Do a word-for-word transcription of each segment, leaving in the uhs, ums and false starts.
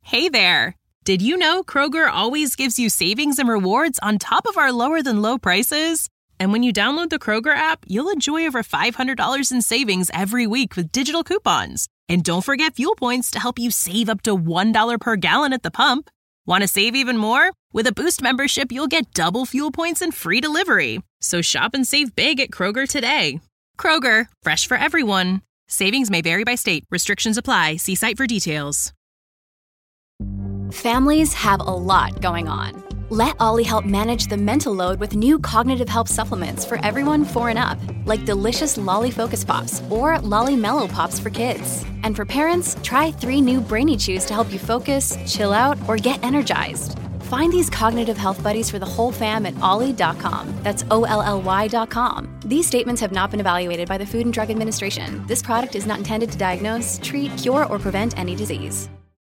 Hey there! Did you know Kroger always gives you savings and rewards on top of our lower-than-low prices? And when you download the Kroger app, you'll enjoy over five hundred dollars in savings every week with digital coupons. And don't forget fuel points to help you save up to one dollar per gallon at the pump. Want to save even more? With a Boost membership, you'll get double fuel points and free delivery. So shop and save big at Kroger today. Kroger, fresh for everyone. Savings may vary by state. Restrictions apply. See site for details. Families have a lot going on. Let Ollie help manage the mental load with new cognitive help supplements for everyone four and up, like delicious Lolly Focus Pops or Lolly Mellow Pops for kids. And for parents, try three new Brainy Chews to help you focus, chill out, or get energized. Find these cognitive health buddies for the whole fam at ollie dot com. That's O L L Y dot com. These statements have not been evaluated by the Food and Drug Administration. This product is not intended to diagnose, treat, cure, or prevent any disease.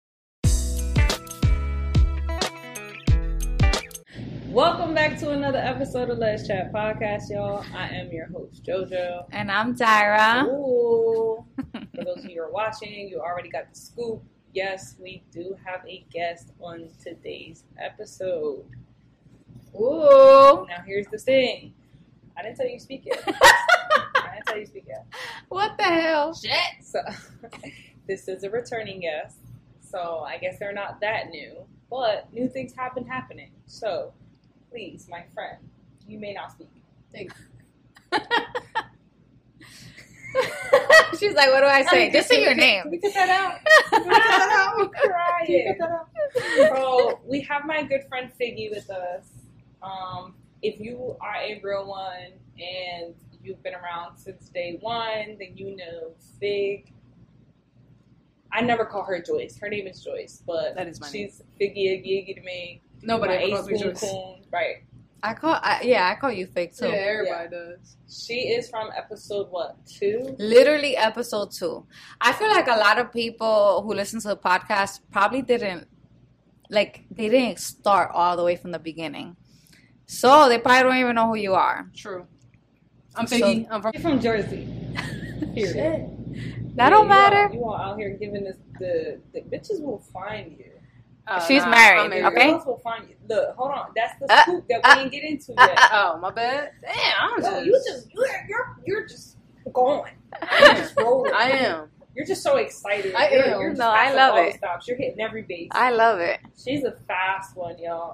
Welcome back to another episode of Let's Chat Podcast, y'all. I am your host, JoJo. And I'm Tyra. Ooh. For those of you who are watching, you already got the scoop. Yes, we do have a guest on today's episode. Ooh. Now, here's the thing. I didn't tell you to speak yet. I didn't tell you to speak yet. What the hell? Shit. So, this is a returning guest. So, I guess they're not that new. But new things have been happening. So, please, my friend, you may not speak. Thanks. She's like, what do I say? Just say your name. Can we cut that out? Can we cut that out? I'm crying. Can we cut that out? So, we have my good friend Figgy with us. Um, if you are a real one and you've been around since day one, then you know Fig. I never call her Joyce. Her name is Joyce, but that is my she's Figgy Iggy to me. Nobody calls me Joyce. Coon. Right. I call, I, yeah, I call you Fig too. Yeah, everybody yeah. does. She is from episode, what, two? Literally episode two. I feel like a lot of people who listen to the podcast probably didn't, like, they didn't start all the way from the beginning. So they probably don't even know who you are. True. I'm Figgy. So, I'm from, from Jersey. Shit. That yeah, don't you matter. All, you all out here giving us the, the bitches will find you. Uh, She's nah, married, married, okay? Girls will find you. Look, hold on. That's the uh, scoop that uh, we didn't get into uh, yet. Oh, my bad. Damn, I'm no, just... you just you're you're you're just going. You're just rolling. I am. You're just so excited. I you're, am. You're just no, I love it. Stops. You're hitting every base. I love it. She's a fast one, y'all.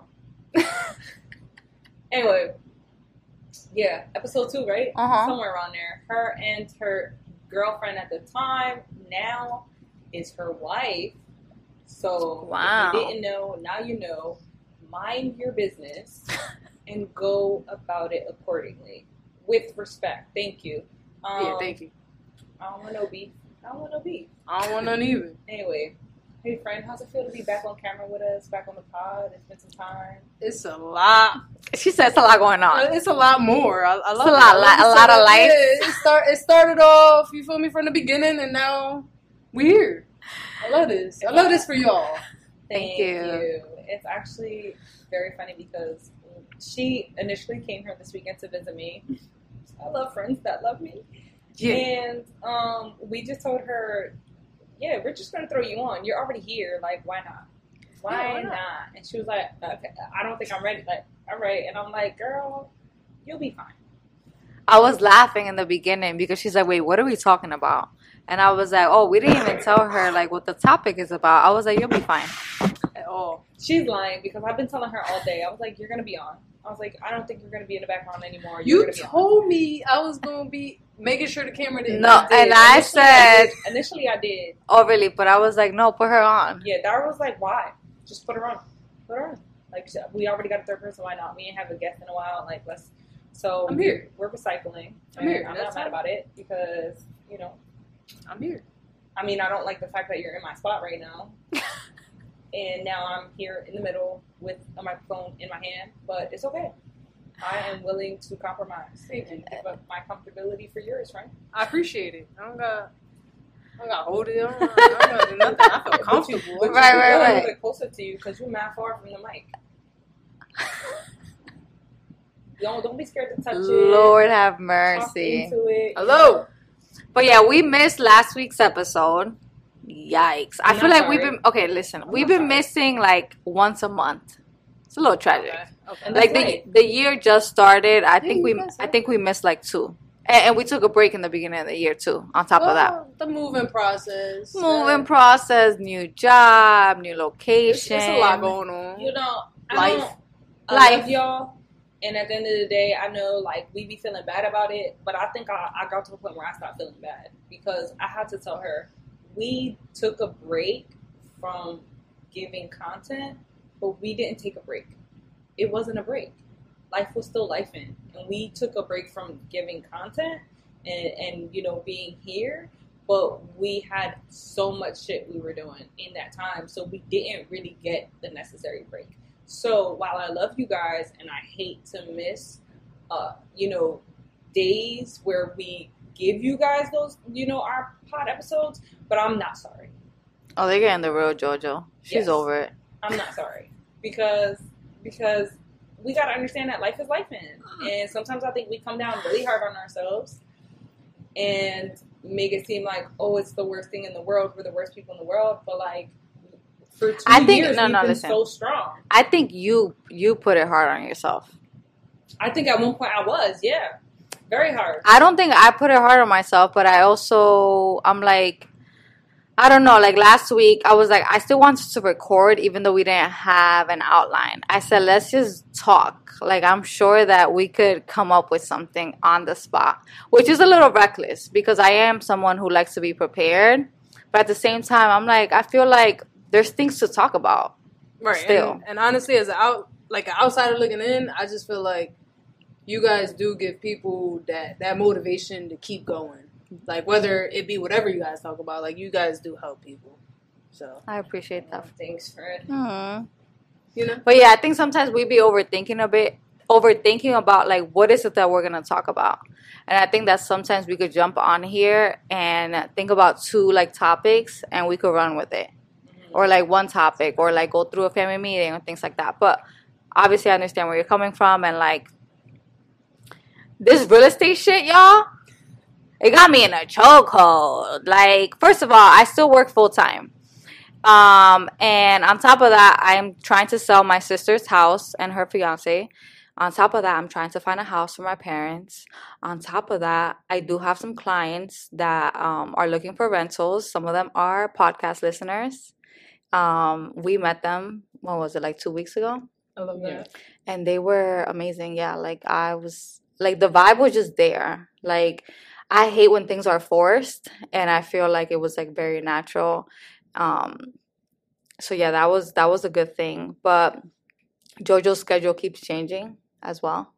Anyway, yeah, episode two, right? Uh-huh. Somewhere around there. Her and her girlfriend at the time now is her wife. So wow. If you didn't know, now you know. Mind your business and go about it accordingly with respect. Thank you. Um, yeah, thank you. I don't want no beef. I don't want no beef. I don't want none either. Anyway, hey friend, how's it feel to be back on camera with us, back on the pod? It's been some time. It's a lot. She says it's a lot going on. It's a lot more. I, I love it's a lot, it. a lot of life. Yeah, it, start, it started off, you feel me, from the beginning, and now we're here. I love this. I love this for y'all. Thank, Thank you. you. It's actually very funny because she initially came here this weekend to visit me. I love friends that love me. Yeah. And um, we just told her, yeah, we're just going to throw you on. You're already here. Like, why not? Why, yeah, why not? not? And she was like, okay, I don't think I'm ready. Like, all right. And I'm like, girl, you'll be fine. I was laughing in the beginning because she's like, wait, what are we talking about? And I was like, oh, we didn't even tell her, like, what the topic is about. I was like, you'll be fine. At all. She's lying because I've been telling her all day. I was like, you're going to be on. I was like, I don't think you're going to be in the background anymore. You're you told on. me I was going to be making sure the camera didn't. No, and I initially said. I did. Initially, I did. Oh, really? But I was like, no, put her on. Yeah, Dara was like, why? Just put her on. Put her on. Like, we already got a third person. Why not? We ain't have a guest in a while. Like, let's. So, I'm here. We're recycling. I'm here. I'm That's not mad about it because, you know. I'm here. I mean, I don't like the fact that you're in my spot right now. And now I'm here in the middle with a microphone in my hand. But it's okay. I am willing to compromise. Thank you. Give up my comfortability for yours, friend. I appreciate it. I don't got... I don't got to hold it. I don't, I don't got to do nothing. I feel comfortable. But you, but right, you right, right. right. A little bit closer to you because you're mad far from the mic. Don't, don't be scared to touch Lord it. Lord have mercy. Talk into it. Hello. But yeah, we missed last week's episode Yikes. I I'm feel not like we've sorry. been, okay, listen, I'm we've not been sorry. missing like once a month. It's a little tragic. Okay. Okay. And Like that's the life. the year just started. I Yeah, think you we guys I said think we missed like two. And, and we took a break in the beginning of the year too, on top of that. Well, the moving process. Moving uh, process, new job, new It's, location. it's a lot going on. You know, I Life. don't, I Life. love y'all. And at the end of the day, I know like we be feeling bad about it, but I think I, I got to a point where I stopped feeling bad because I had to tell her we took a break from giving content, but we didn't take a break. It wasn't a break. Life was still lifing, and we took a break from giving content and, and you know being here. But we had so much shit we were doing in that time, so we didn't really get the necessary break. So while I love you guys and I hate to miss, uh, you know, days where we give you guys those, you know, our pod episodes, but I'm not sorry. Oh, they're getting the real JoJo. She's Yes. over it. I'm not sorry because because we gotta understand that life is life in, and sometimes I think we come down really hard on ourselves and make it seem like, oh, it's the worst thing in the world. We're the worst people in the world, but like for two I think- years no, we've no, been listen. so strong. I think you you put it hard on yourself. I think at one point I was, yeah, very hard. I don't think I put it hard on myself, but I also, I'm like, I don't know, like last week, I was like, I still wanted to record even though we didn't have an outline. I said, let's just talk. Like, I'm sure that we could come up with something on the spot, which is a little reckless because I am someone who likes to be prepared. But at the same time, I'm like, I feel like there's things to talk about. Right. Still. And, and honestly, as an out like an outsider looking in, I just feel like you guys do give people that, that motivation to keep going. Like whether it be whatever you guys talk about, like you guys do help people. So I appreciate that. Thanks, Fred. Hmm. you know. But yeah, I think sometimes we be overthinking a bit, overthinking about like what is it that we're gonna talk about, and I think that sometimes we could jump on here and think about two like topics and we could run with it, or like one topic, or like go through a family meeting or things like that. But obviously, I understand where you're coming from, and like this real estate shit, y'all. It got me in a chokehold. Like, first of all, I still work full time. Um, and on top of that, I'm trying to sell my sister's house and her fiance. On top of that, I'm trying to find a house for my parents. On top of that, I do have some clients that um, are looking for rentals. Some of them are podcast listeners. Um, we met them, what was it, like two weeks ago? I love Yeah. that. And they were amazing. Yeah, like I was, like the vibe was just there. Like, I hate when things are forced, and I feel like it was like very natural. Um, so yeah, that was that was a good thing. But JoJo's schedule keeps changing as well.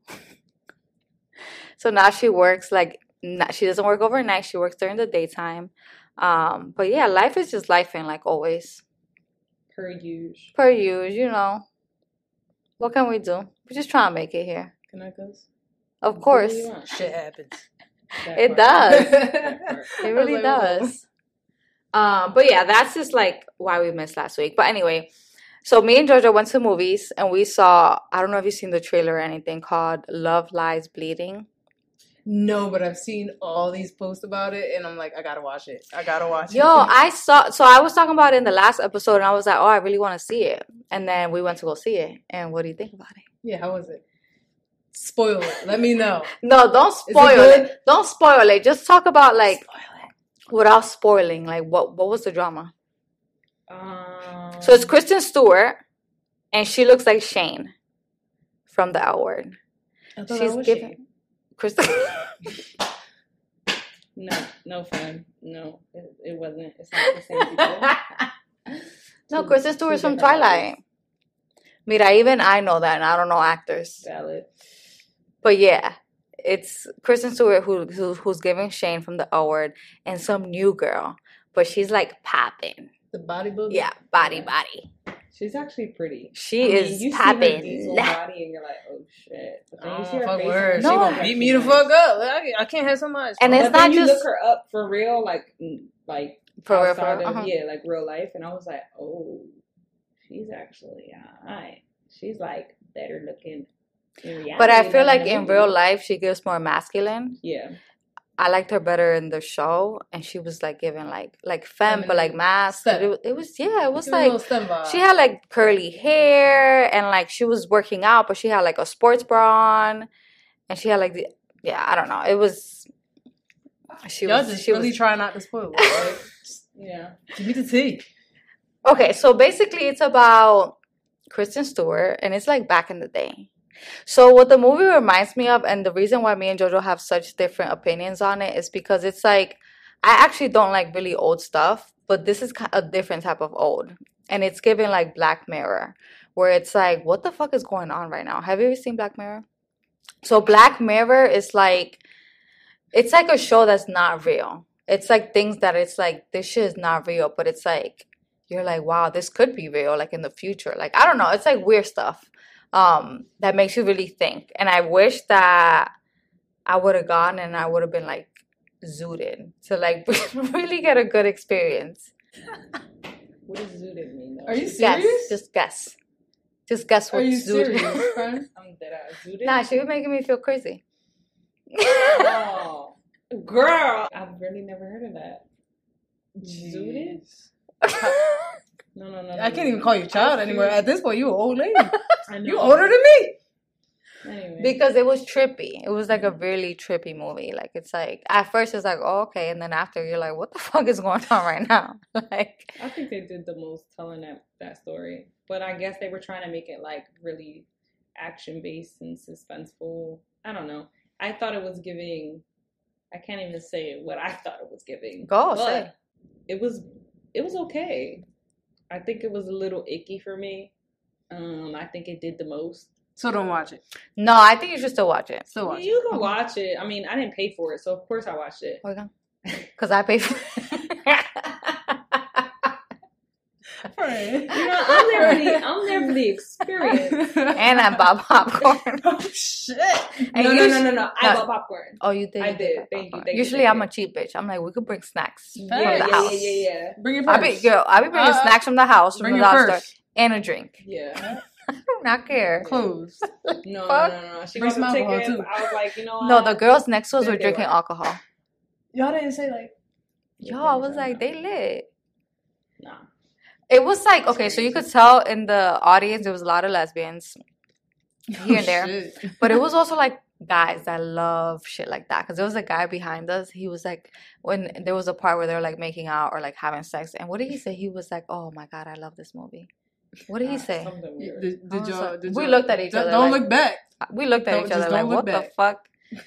So now she works like n- she doesn't work overnight. She works during the daytime. Um, but yeah, life is just life, and like always, Per usual. per usual, you know. What can we do? We're just trying to make it here. Can I cuss? Of course, What do you want? Shit happens. That it part. does. That part. It really I was like, does. Um, but yeah, that's just like why we missed last week. But anyway, so me and Jojo went to movies and we saw, I don't know if you've seen the trailer or anything, called Love Lies Bleeding. No, but I've seen all these posts about it, and I'm like, I gotta watch it. I gotta watch Yo, it. I saw, so I was talking about it in the last episode and I was like, oh, I really want to see it. And then we went to go see it. And what do you think about it? Yeah, how was it? Spoil it. Let me know. No, don't it spoil good? it. Don't spoil it. Just talk about like, Spoil it. without spoiling, like what, what was the drama? Um, So it's Kristen Stewart and she looks like Shane from The L Word. I thought She's I was giving Shane. Kristen. no, no fun. No, it, it wasn't. It's not the same people. No, Two- Kristen two Stewart's from different Twilight. Mira, even I know that, and I don't know actors. Valid. But yeah, it's Kristen Stewart who, who who's giving Shane from The L Word and some new girl, but she's like popping. The bodybuilder? Yeah, body, Yeah. body. She's actually pretty. She I mean, is you see her popping. diesel body and you're like, oh shit. But then you see Oh, her fuck face word. and She No. gonna beat me the fuck up. I, I can't have so much. And bro. it's But then not you just- look her up for real, like mm, like For real, outside for real, of uh-huh. yeah, like real life, and I was like, oh, she's actually alright. She's like better looking in reality. But I feel than like the in movie. real life, she gives more masculine. yeah, I liked her better in the show, and she was like giving like like femme, but like mask. It, was- it was yeah, it was She like was a little STEM vibe. she had like curly hair, and like she was working out, but she had like a sports bra on, and she had like the yeah, I don't know. It was she Y'all was just she really was try not to spoil it. Right? Yeah. Give me the tea. okay. So basically, it's about Kristen Stewart, and it's like back in the day. So what the movie reminds me of, and the reason why me and Jojo have such different opinions on it, is because it's like I actually don't like really old stuff, but this is ki- a different type of old, and it's giving like Black Mirror, where it's like, what the fuck is going on right now? Have you ever seen Black Mirror? So Black Mirror is like, it's like a show that's not real. It's like things that it's like, this shit is not real, but it's like, you're like, wow, this could be real, like in the future. Like, I don't know. It's like weird stuff um, that makes you really think. And I wish that I would have gone and I would have been like zooted to like really get a good experience. What does zooted mean, though? Are you Guess. serious? Just guess. Just guess Are what you zooted serious, friend? I'm dead ass. Zooted? Nah, she was making me feel crazy. Oh. Girl. I've really never heard of that. Zooted? No, no, no. I no, can't no. even call you child I anymore. feel- At this point, you an old lady. I know. You older than me. Anyway. Because it was trippy. It was like a really trippy movie. Like it's like at first it's like, oh, okay, and then after you're like, what the fuck is going on right now? Like I think they did the most telling that, that story. But I guess they were trying to make it like really action based and suspenseful. I don't know. I thought it was giving I can't even say what I thought it was giving. Go, but say. it was it was okay. I think it was a little icky for me. Um, I think it did the most. So don't watch it. no, I think you should still watch it. Still watch You it. can Okay. watch it. I mean, I didn't pay for it, so of course I watched it. Because I pay for it. Friend. You know, I'm there for the I'm there for the experience. And I bought popcorn. Oh shit! And no, you no, sh- no, no, no. I no. bought popcorn. Oh, you did? I you did. buy Thank you, popcorn. thank you, Usually thank I'm you. a cheap bitch. I'm like, we could bring snacks Yeah, from the yeah, house. yeah, yeah, yeah. Bring your I purse. be, girl, I be bringing Uh, snacks from the house, from bring the your dollar store, purse. and a drink. Yeah. I do not care. Clothes. No, no, Fuck. no, no. She Bring got the some alcohol, tickets. too. I was like, you know what? No, the girls next to us There were they drinking were. alcohol. Y'all didn't say like. Yo, I was like, they lit. Nah. It was like, okay, so you could tell in the audience there was a lot of lesbians here and there. Shit. But it was also like guys that love shit like that. Because there was a guy behind us. He was like, when there was a part where they were like making out or like having sex. And what did he say? He was like, oh my God, I love this movie. What did he Ah, say? Something weird. Did, I did was y'all? like- Did we y'all- looked at each don't- other Don't like- look back. We looked at Don't- each just other like, don't look what the back. fuck?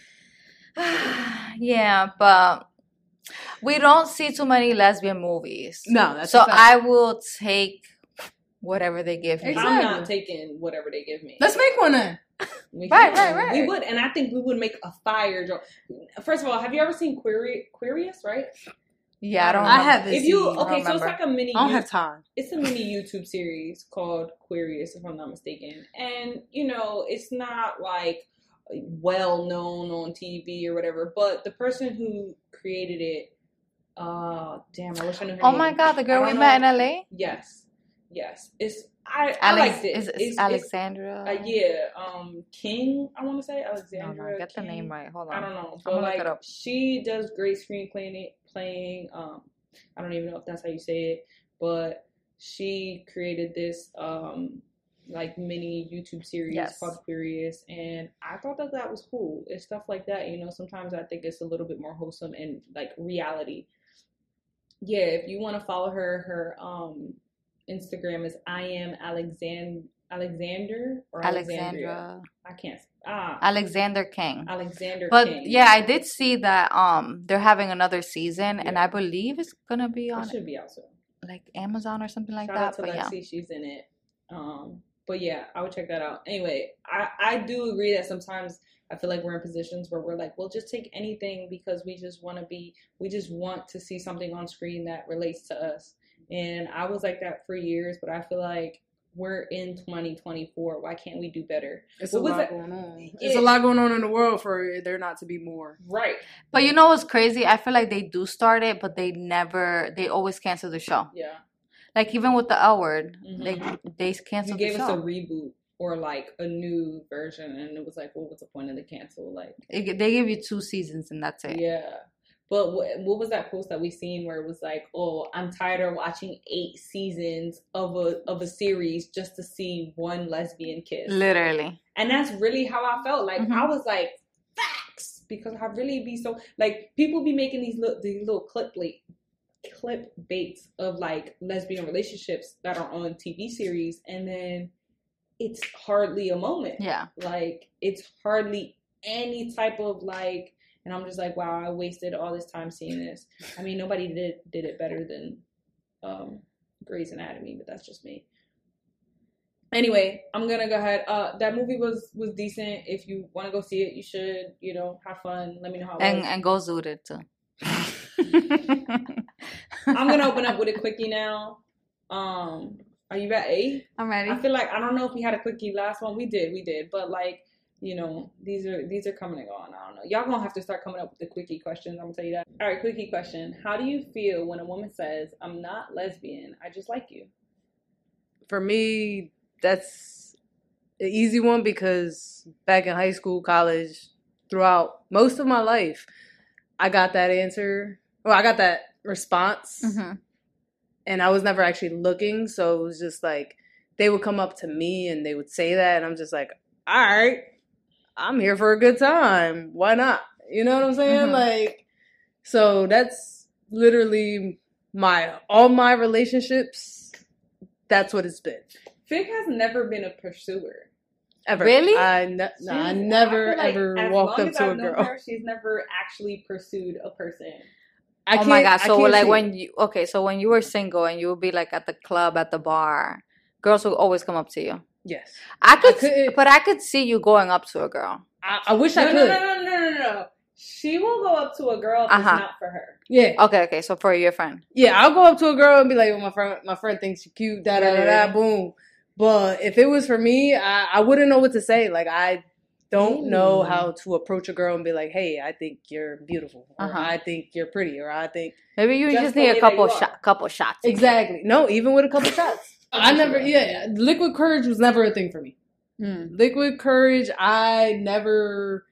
Yeah, but we don't see too many lesbian movies. No, that's so a fact. I will take whatever they give me. Exactly. I'm not taking whatever they give me. Let's make one then. We Right, can. right, right. We would, and I think we would make a fire joke. First of all, have you ever seen Query Queerious? Right? Yeah, I don't. I remember. haven't If you seen- okay, so it's remember. like a mini. I don't You- have time. it's a mini YouTube series called Queerious, if I'm not mistaken. And, you know, it's not like well known on T V or whatever, but the person who created it, uh, damn, I wish I knew her Oh name. my God, the girl I we don't met in know. L A. Yes. Yes. It's, I, I Alex, liked it. is It's, it it's, Alexandra? uh, yeah, um, King, I want to say, No, Alexandra no, get the King. name right. Hold on. I don't know, I'm but gonna like look it up. she does great screenplay playing. Um, I don't even know if that's how you say it, but she created this um like mini YouTube series Yes. called Curious, and I thought that that was cool. It's stuff like that, you know. Sometimes I think it's a little bit more wholesome and like reality. Yeah, if you want to follow her, her um Instagram is I am Alexand Alexander or Alexandria. Alexandra. I can't. Ah, Alexander King. Alexander. But King. yeah, I did see that um they're having another season, and Yeah. I believe it's gonna be it on should be out soon. like Amazon or something like Shout that. out to But yeah, Lexi, she's in it. Um, but yeah, I would check that out. Anyway, I I do agree that sometimes I feel like we're in positions where we're like, we'll just take anything because we just want to be, we just want to see something on screen that relates to us. And I was like that for years, but I feel like we're in twenty twenty-four. Why can't we do better? It's What a was lot that? going on. Yeah. It's a lot going on in the world for there not to be more. Right. but you know what's crazy? I feel like they do start it, but they never. They always cancel the show. Yeah. Like even with the L Word, Mhm. they they You canceled the gave us show. a reboot or like a new version, and it was like, what was the point of the cancel? Like it, they give you two seasons and that's it. Yeah. But what, what was that post that we seen where it was like, oh, I'm tired of watching eight seasons of a of a series just to see one lesbian kiss. Literally. And that's really how I felt. Like, mm-hmm. I was like, facts. Because I really be so, like, people be making these little, these little clip, like, clip baits of, like, lesbian relationships that are on T V series. And then it's hardly a moment. Yeah. Like, it's hardly any type of, like, and I'm just like, wow, I wasted all this time seeing this. I mean, nobody did did it better than um, Grey's Anatomy, but that's just me. Anyway, I'm gonna go ahead. Uh, that movie was was decent. If you want to go see it, you should. You know, have fun. Let me know how it and was. and go zoot it too. I'm gonna open up with a quickie now. Um, are you ready? I'm ready. I feel like I don't know if we had a quickie last one. We did, we did, but like. You know, these are these are coming and going. I don't know. Y'all gonna have to start coming up with the quickie questions. I'm gonna tell you that. All right, quickie question. How do you feel when a woman says, I'm not lesbian, I just like you? For me, that's an easy one because back in high school, college, throughout most of my life, I got that answer. Well, I got that response. Mm-hmm. And I was never actually looking. So it was just like, they would come up to me and they would say that. And I'm just like, all right. I'm here for a good time. Why not? You know what I'm saying? Mm-hmm. Like, so that's literally my, all my relationships, that's what it's been. Fig has never been a pursuer. Ever. Really? I, ne- no, I never, I like ever walked up to I've a girl. Her, she's never actually pursued a person. I oh my God. So like when you, okay, so when you were single and you would be like at the club, at the bar, girls would always come up to you. Yes. I could, I but I could see you going up to a girl. I, I wish no, I could. No, no, no, no, no, no. She will go up to a girl if uh-huh. it's not for her. Yeah. Okay, okay. So for your friend. Yeah, I'll go up to a girl and be like, well, my friend, my friend thinks you're cute, da da da da, boom. But if it was for me, I, I wouldn't know what to say. Like, I don't mm. know how to approach a girl and be like, hey, I think you're beautiful. Or uh-huh. I think you're pretty. Or I think... Maybe you just, just need a couple, shot, couple shots. Exactly. No, even with a couple shots. I never... Yeah, liquid courage was never a thing for me. Hmm. Liquid courage, I never...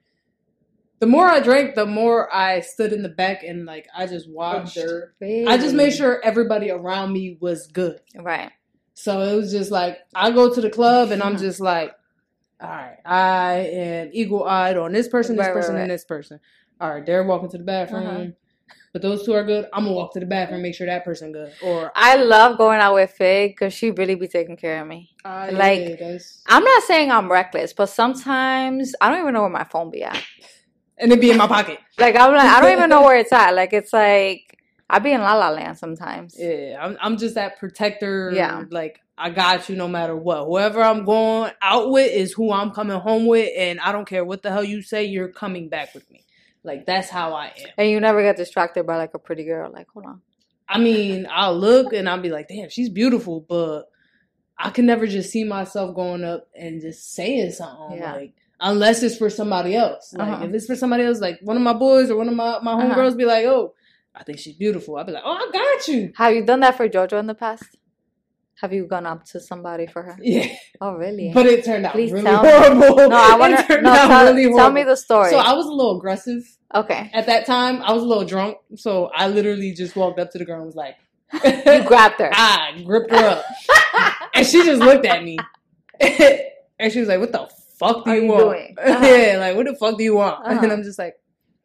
The more I drank, the more I stood in the back and, like, I just watched. Really? I just made sure everybody around me was good. Right. So it was just like, I go to the club and I'm just like, all right, I am eagle-eyed on this person, this right, person, right, right. and this person. All right, they're walking to the bathroom. Uh-huh. But those two are good. I'm going to walk to the bathroom, make sure that person good. Or I love going out with Fig because she really be taking care of me. Uh, like, yeah, I'm not saying I'm reckless, but sometimes I don't even know where my phone be at. And it be in my pocket. Like, I'm like, I don't even know where it's at. Like, it's like, I be in La La Land sometimes. Yeah, I'm I'm just that protector. Yeah. Like, I got you no matter what. Whoever I'm going out with is who I'm coming home with. And I don't care what the hell you say, you're coming back with me. Like, that's how I am. And you never get distracted by, like, a pretty girl. Like, hold on. I mean, I'll look and I'll be like, damn, she's beautiful. But I can never just see myself going up and just saying something. Yeah. Like, unless it's for somebody else. Like, uh-huh. if it's for somebody else, like, one of my boys or one of my, my homegirls uh-huh. be like, oh, I think she's beautiful. I'll be like, oh, I got you. Have you done that for JoJo in the past? Have you gone up to somebody for her? Yeah. Oh, really? But it turned out Please really tell horrible. Me. No, I want to no, tell, really tell me the story. So I was a little aggressive. Okay. At that time, I was a little drunk. So I literally just walked up to the girl and was like. You grabbed her. I gripped her up. And she just looked at me. And she was like, what the fuck do you, you want? Doing? Uh-huh. Yeah, like, what the fuck do you want? Uh-huh. And I'm just like.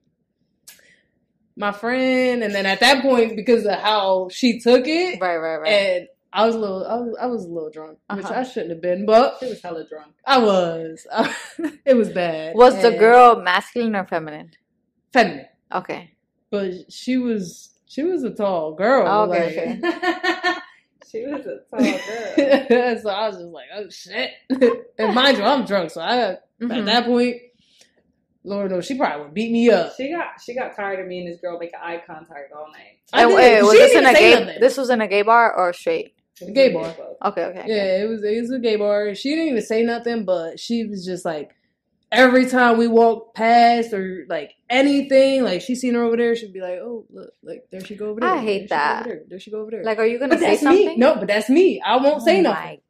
My friend, and then at that point, because of how she took it, right, right, right, and I was a little, I was, I was a little drunk, uh-huh. which I shouldn't have been, but she was hella drunk. I was. It was bad. Was and the girl masculine or feminine? Feminine. Okay. But she was, she was a tall girl. Oh, okay. Like, okay. She was a tall girl. So I was just like, oh shit. And mind you, I'm drunk, so I got mm-hmm. at that point. Lord knows, she probably would beat me up. She got she got tired of me and this girl making eye contact all night. And wait, was this in a gay? Nothing. This was in a gay bar or straight? A gay bar. Okay, okay. Yeah, it was it was a gay bar. She didn't even say nothing, but she was just like, every time we walked past or like anything, like she seen her over there, she'd be like, "Oh, look, like there she go over there." I hate there that. There. there she go over there. Like, are you gonna but say that's something? Me. No, but that's me. I won't oh say nothing. My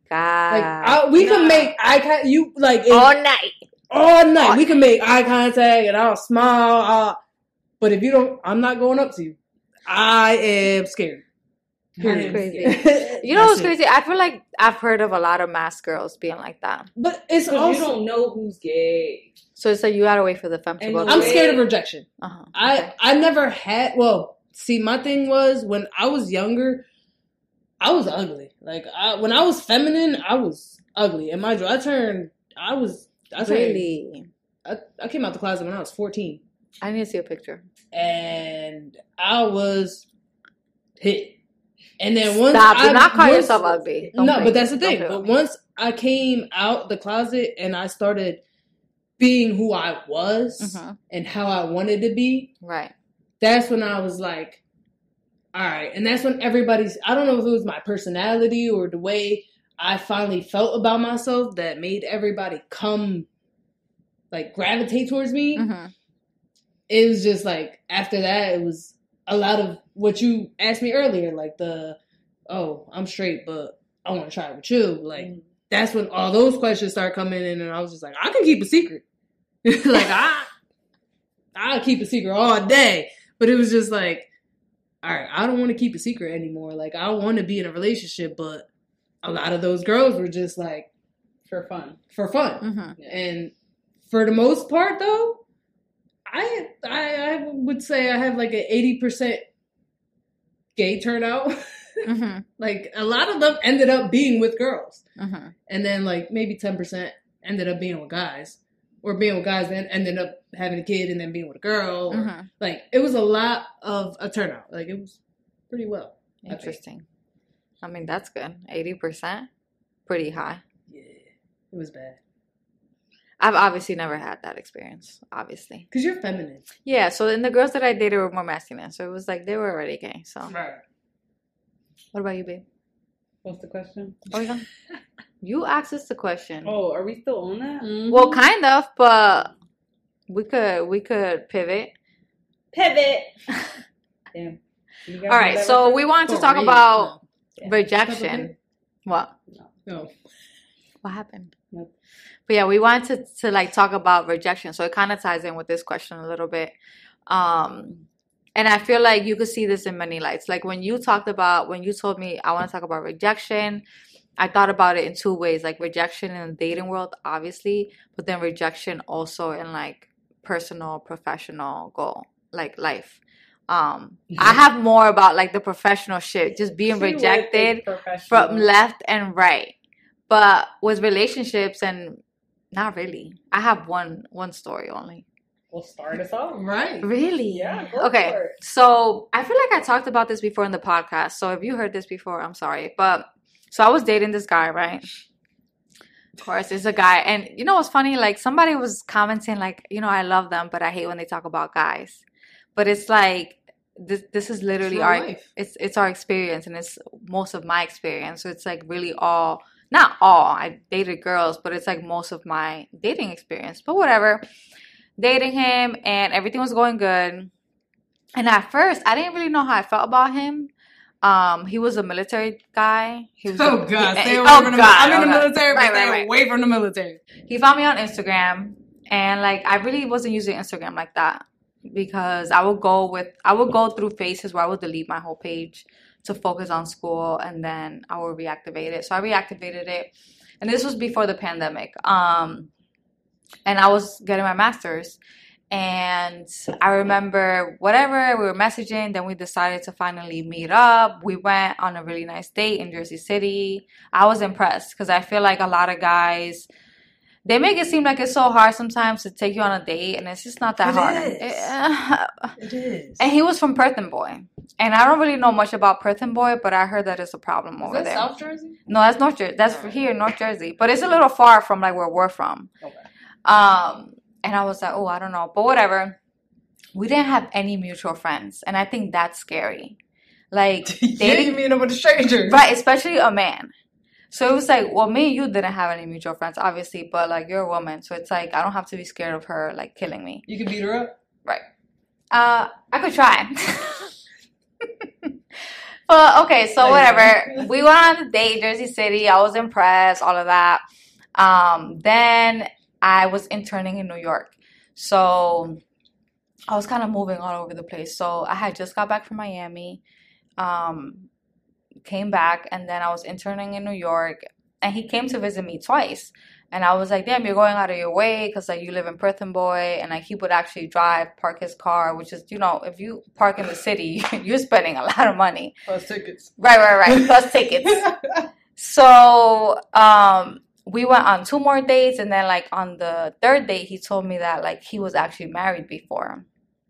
god! Like I, we Nah. can make eye contact. You like if, All night. all night. We can make eye contact, and I'll smile. I'll, but if you don't, I'm not going up to you. I am scared. That's crazy. You know what's crazy? I feel like I've heard of a lot of masked girls being like that. But it's Because also you don't know who's gay. So it's like you gotta wait for the femme to And go. the I'm way- scared of rejection. Uh-huh. I Okay. I never had. Well, see, my thing was when I was younger, I was ugly. Like I, when I was feminine, I was ugly. And mind you, I turned. I was. I turned, Really? I, I came out the closet when I was fourteen, I need to see a picture. and I was hit. And then once Stop! I Do not call once- yourself ugly. Don't no, play- but that's the don't thing. play But with me. once I came out the closet and I started being who I was Mhm. and how I wanted to be, Right. that's when I was like, all right. And that's when everybody's, I don't know if it was my personality or the way I finally felt about myself that made everybody come, like, gravitate towards me. Mm-hmm. It was just like, after that, it was a lot of what you asked me earlier, like the, oh, I'm straight, but I want to try it with you. Like, Mm. that's when all those questions start coming in, and I was just like, I can keep a secret. Like, I, I'll keep a secret all day. But it was just like, all right, I don't want to keep a secret anymore. Like, I want to be in a relationship, but a lot of those girls were just like, For fun. for fun. Mm-hmm. And for the most part, though, I, I I would say I have like an eighty percent gay turnout. Mm-hmm. Like, a lot of them ended up being with girls. Mm-hmm. And then, like, maybe ten percent ended up being with guys. Or being with guys and ended up having a kid and then being with a girl. Or, Mm-hmm. like, it was a lot of a turnout. Like, it was pretty well. I think. Interesting. I mean, that's good. eighty percent? Pretty high. Yeah. It was bad. I've obviously never had that experience, obviously. Because you're feminine. Yeah, so then the girls that I dated were more masculine. So it was like they were already gay. So Right. what about you, babe? What's the question? Oh, yeah. You asked us the question. Oh, are we still on that? Mm-hmm. Well, kind of, but we could we could pivot. Pivot. Damn. You guys All right, know that so reference? we wanted to For talk real. about Yeah. rejection. What? No. What happened? Nope. But yeah, we wanted to, to like talk about rejection. So it kind of ties in with this question a little bit. Um, and I feel like you could see this in many lights. Like when you talked about, when you told me I want to talk about rejection, I thought about it in two ways, like rejection in the dating world, obviously, but then rejection also in like personal, professional goal, like life. Um, I have more about like the professional shit, just being She was a rejected professional. from left and right. But with relationships and not really. I have one one story only. Well, start us off. Right. Really? Yeah, go Okay. for it. So I feel like I talked about this before in the podcast. So if you heard this before, I'm sorry. But so I was dating this guy, right? Of course, it's a guy. And you know what's funny? Like somebody was commenting like, you know, I love them, but I hate when they talk about guys. But it's like this this is literally It's our real life. it's it's our experience and it's most of my experience. So it's like really all not all. I dated girls, but it's like most of my dating experience. But whatever. Dating him and everything was going good. And at first, I didn't really know how I felt about him. Um, he was a military guy. He was Oh, a- God. he- Stay oh, away from the God, I'm in the oh, God. military, but Right, stay right, right. away from the military. He found me on Instagram, and like I really wasn't using Instagram like that because I would go with I would go through phases where I would delete my whole page to focus on school, and then I would reactivate it. So I reactivated it, and this was before the pandemic. Um, and I was getting my master's, and I remember whatever we were messaging. Then we decided to finally meet up. We went on a really nice date in Jersey City. I was impressed because I feel like a lot of guys, they make it seem like it's so hard sometimes to take you on a date, and it's just not that It hard. is. It- It is. and he was from Perth and Boy, and I don't really know much about Perth and Boy, but I heard that it's a problem over there. South Jersey? No, that's North Jersey. That's for here in North Jersey, but it's a little far from like where we're from. Okay. Um, and I was like, oh, I don't know, but whatever. We didn't have any mutual friends, and I think that's scary. Like Yeah, you dating, mean with a stranger. right? Especially a man. So it was like, well, me and you didn't have any mutual friends, obviously, but like you're a woman, so it's like I don't have to be scared of her like killing me. You can beat her up. Right. Uh, I could try. But okay, so whatever. We went on the date, Jersey City. I was impressed, all of that. Um, then I was interning in New York. So I was kind of moving all over the place. So I had just got back from Miami, um, came back, and then I was interning in New York. And he came to visit me twice. And I was like, damn, you're going out of your way because, like, you live in Perth Amboy. And, like, he would actually drive, park his car, which is, you know, if you park in the city, you're spending a lot of money. Plus tickets. Right, right, right. Plus tickets. So um, we went on two more dates. And then, like, on the third date, he told me that, like, he was actually married before.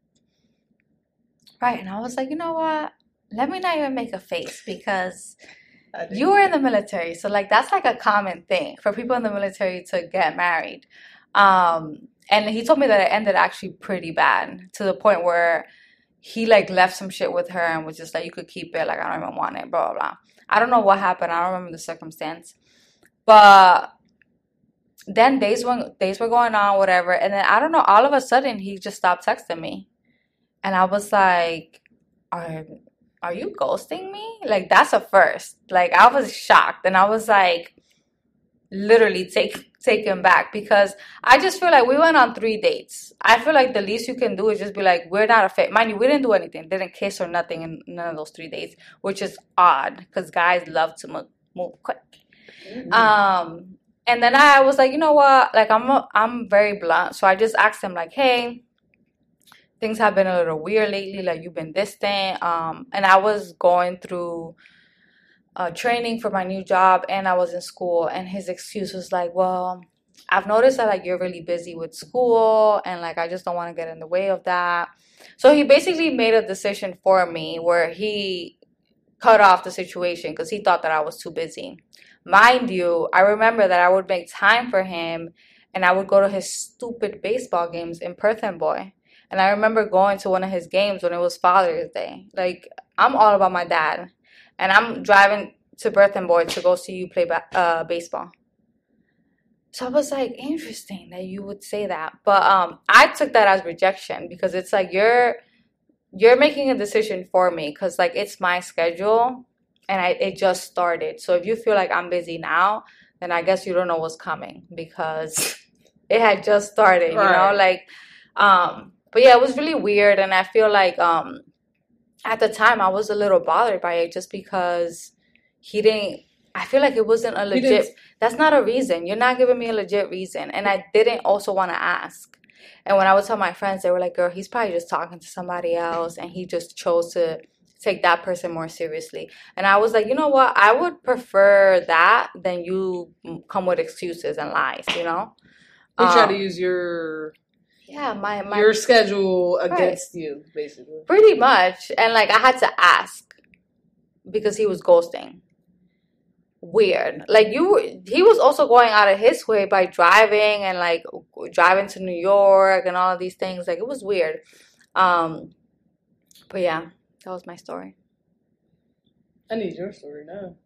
Right. And I was like, you know what? Let me not even make a face because you were in the military. So, like, that's, like, a common thing for people in the military to get married. Um, and he told me that it ended actually pretty bad to the point where he, like, left some shit with her and was just like, you could keep it. Like, I don't even want it, blah, blah, blah. I don't know what happened. I don't remember the circumstance. But then days, went, days were going on, whatever. And then, I don't know, all of a sudden, he just stopped texting me. And I was like, are... are you ghosting me? Like, that's a first. Like, I was shocked. And I was, like, literally take, taken back. Because I just feel like we went on three dates. I feel like the least you can do is just be like, we're not a fit. Mind you, we didn't do anything. Didn't kiss or nothing in none of those three dates. Which is odd. Because guys love to move, move quick. Mm-hmm. Um, and then I was like, you know what? Like, I'm, a, I'm very blunt. So I just asked him, like, hey, things have been a little weird lately, like you've been distant. Um, and I was going through uh, training for my new job and I was in school. And his excuse was like, well, I've noticed that like you're really busy with school and like I just don't want to get in the way of that. So he basically made a decision for me where he cut off the situation because he thought that I was too busy. Mind you, I remember that I would make time for him and I would go to his stupid baseball games in Perth Amboy. And I remember going to one of his games when it was Father's Day. Like, I'm all about my dad. And I'm driving to Perth Amboy to go see you play ba- uh, baseball. So I was like, interesting that you would say that. But um, I took that as rejection because it's like you're you're making a decision for me because, like, it's my schedule and I, it just started. So if you feel like I'm busy now, then I guess you don't know what's coming because it had just started, right. You know? Like, um... But yeah, it was really weird, and I feel like um, at the time I was a little bothered by it just because he didn't. I feel like it wasn't a legit. That's not a reason. You're not giving me a legit reason, and I didn't also want to ask. And when I would tell my friends, they were like, "Girl, he's probably just talking to somebody else, and he just chose to take that person more seriously." And I was like, you know what? I would prefer that than you come with excuses and lies. You know, you um, try to use your. Yeah, my, my your schedule against right. you, basically. Pretty much. And, like, I had to ask because he was ghosting. Weird. Like, you, he was also going out of his way by driving and, like, driving to New York and all of these things. Like, it was weird. Um, but, yeah, that was my story. I need your story now.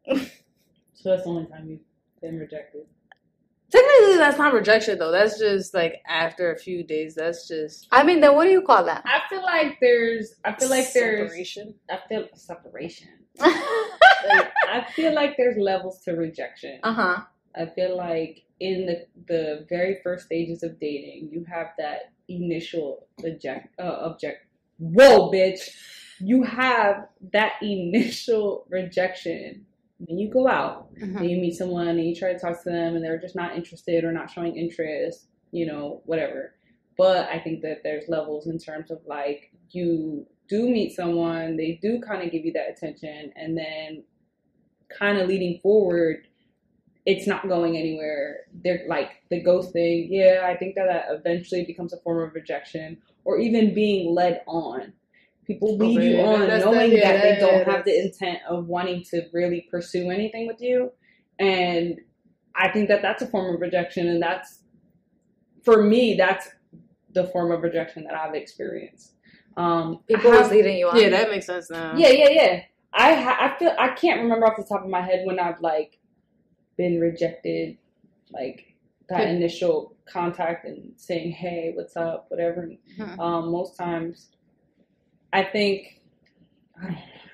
So that's the only time you've been rejected? Technically, that's not rejection, though. That's just, like, after a few days. That's just... I mean, then what do you call that? I feel like there's... I feel like there's... Separation? I feel... Separation. Like, I feel like there's levels to rejection. Uh-huh. I feel like in the the very first stages of dating, you have that initial eject... Uh, object... Whoa, bitch! You have that initial rejection. Then you go out, mm-hmm. and you meet someone, and you try to talk to them, and they're just not interested or not showing interest, you know, whatever. But I think that there's levels in terms of, like, you do meet someone, they do kind of give you that attention, and then kind of leading forward, it's not going anywhere. They're, like, the ghosting, yeah, I think that that eventually becomes a form of rejection, or even being led on. People lead okay, you on knowing the, yeah, that they don't yeah, have the intent of wanting to really pursue anything with you. And I think that that's a form of rejection. And that's, for me, that's the form of rejection that I've experienced. Um, People have, leading you on. Yeah, that makes sense now. Yeah, yeah, yeah. I, ha- I feel, I can't remember off the top of my head when I've, like, been rejected, like, that hmm. initial contact and saying, hey, what's up, whatever. Hmm. Um, most times... I think, I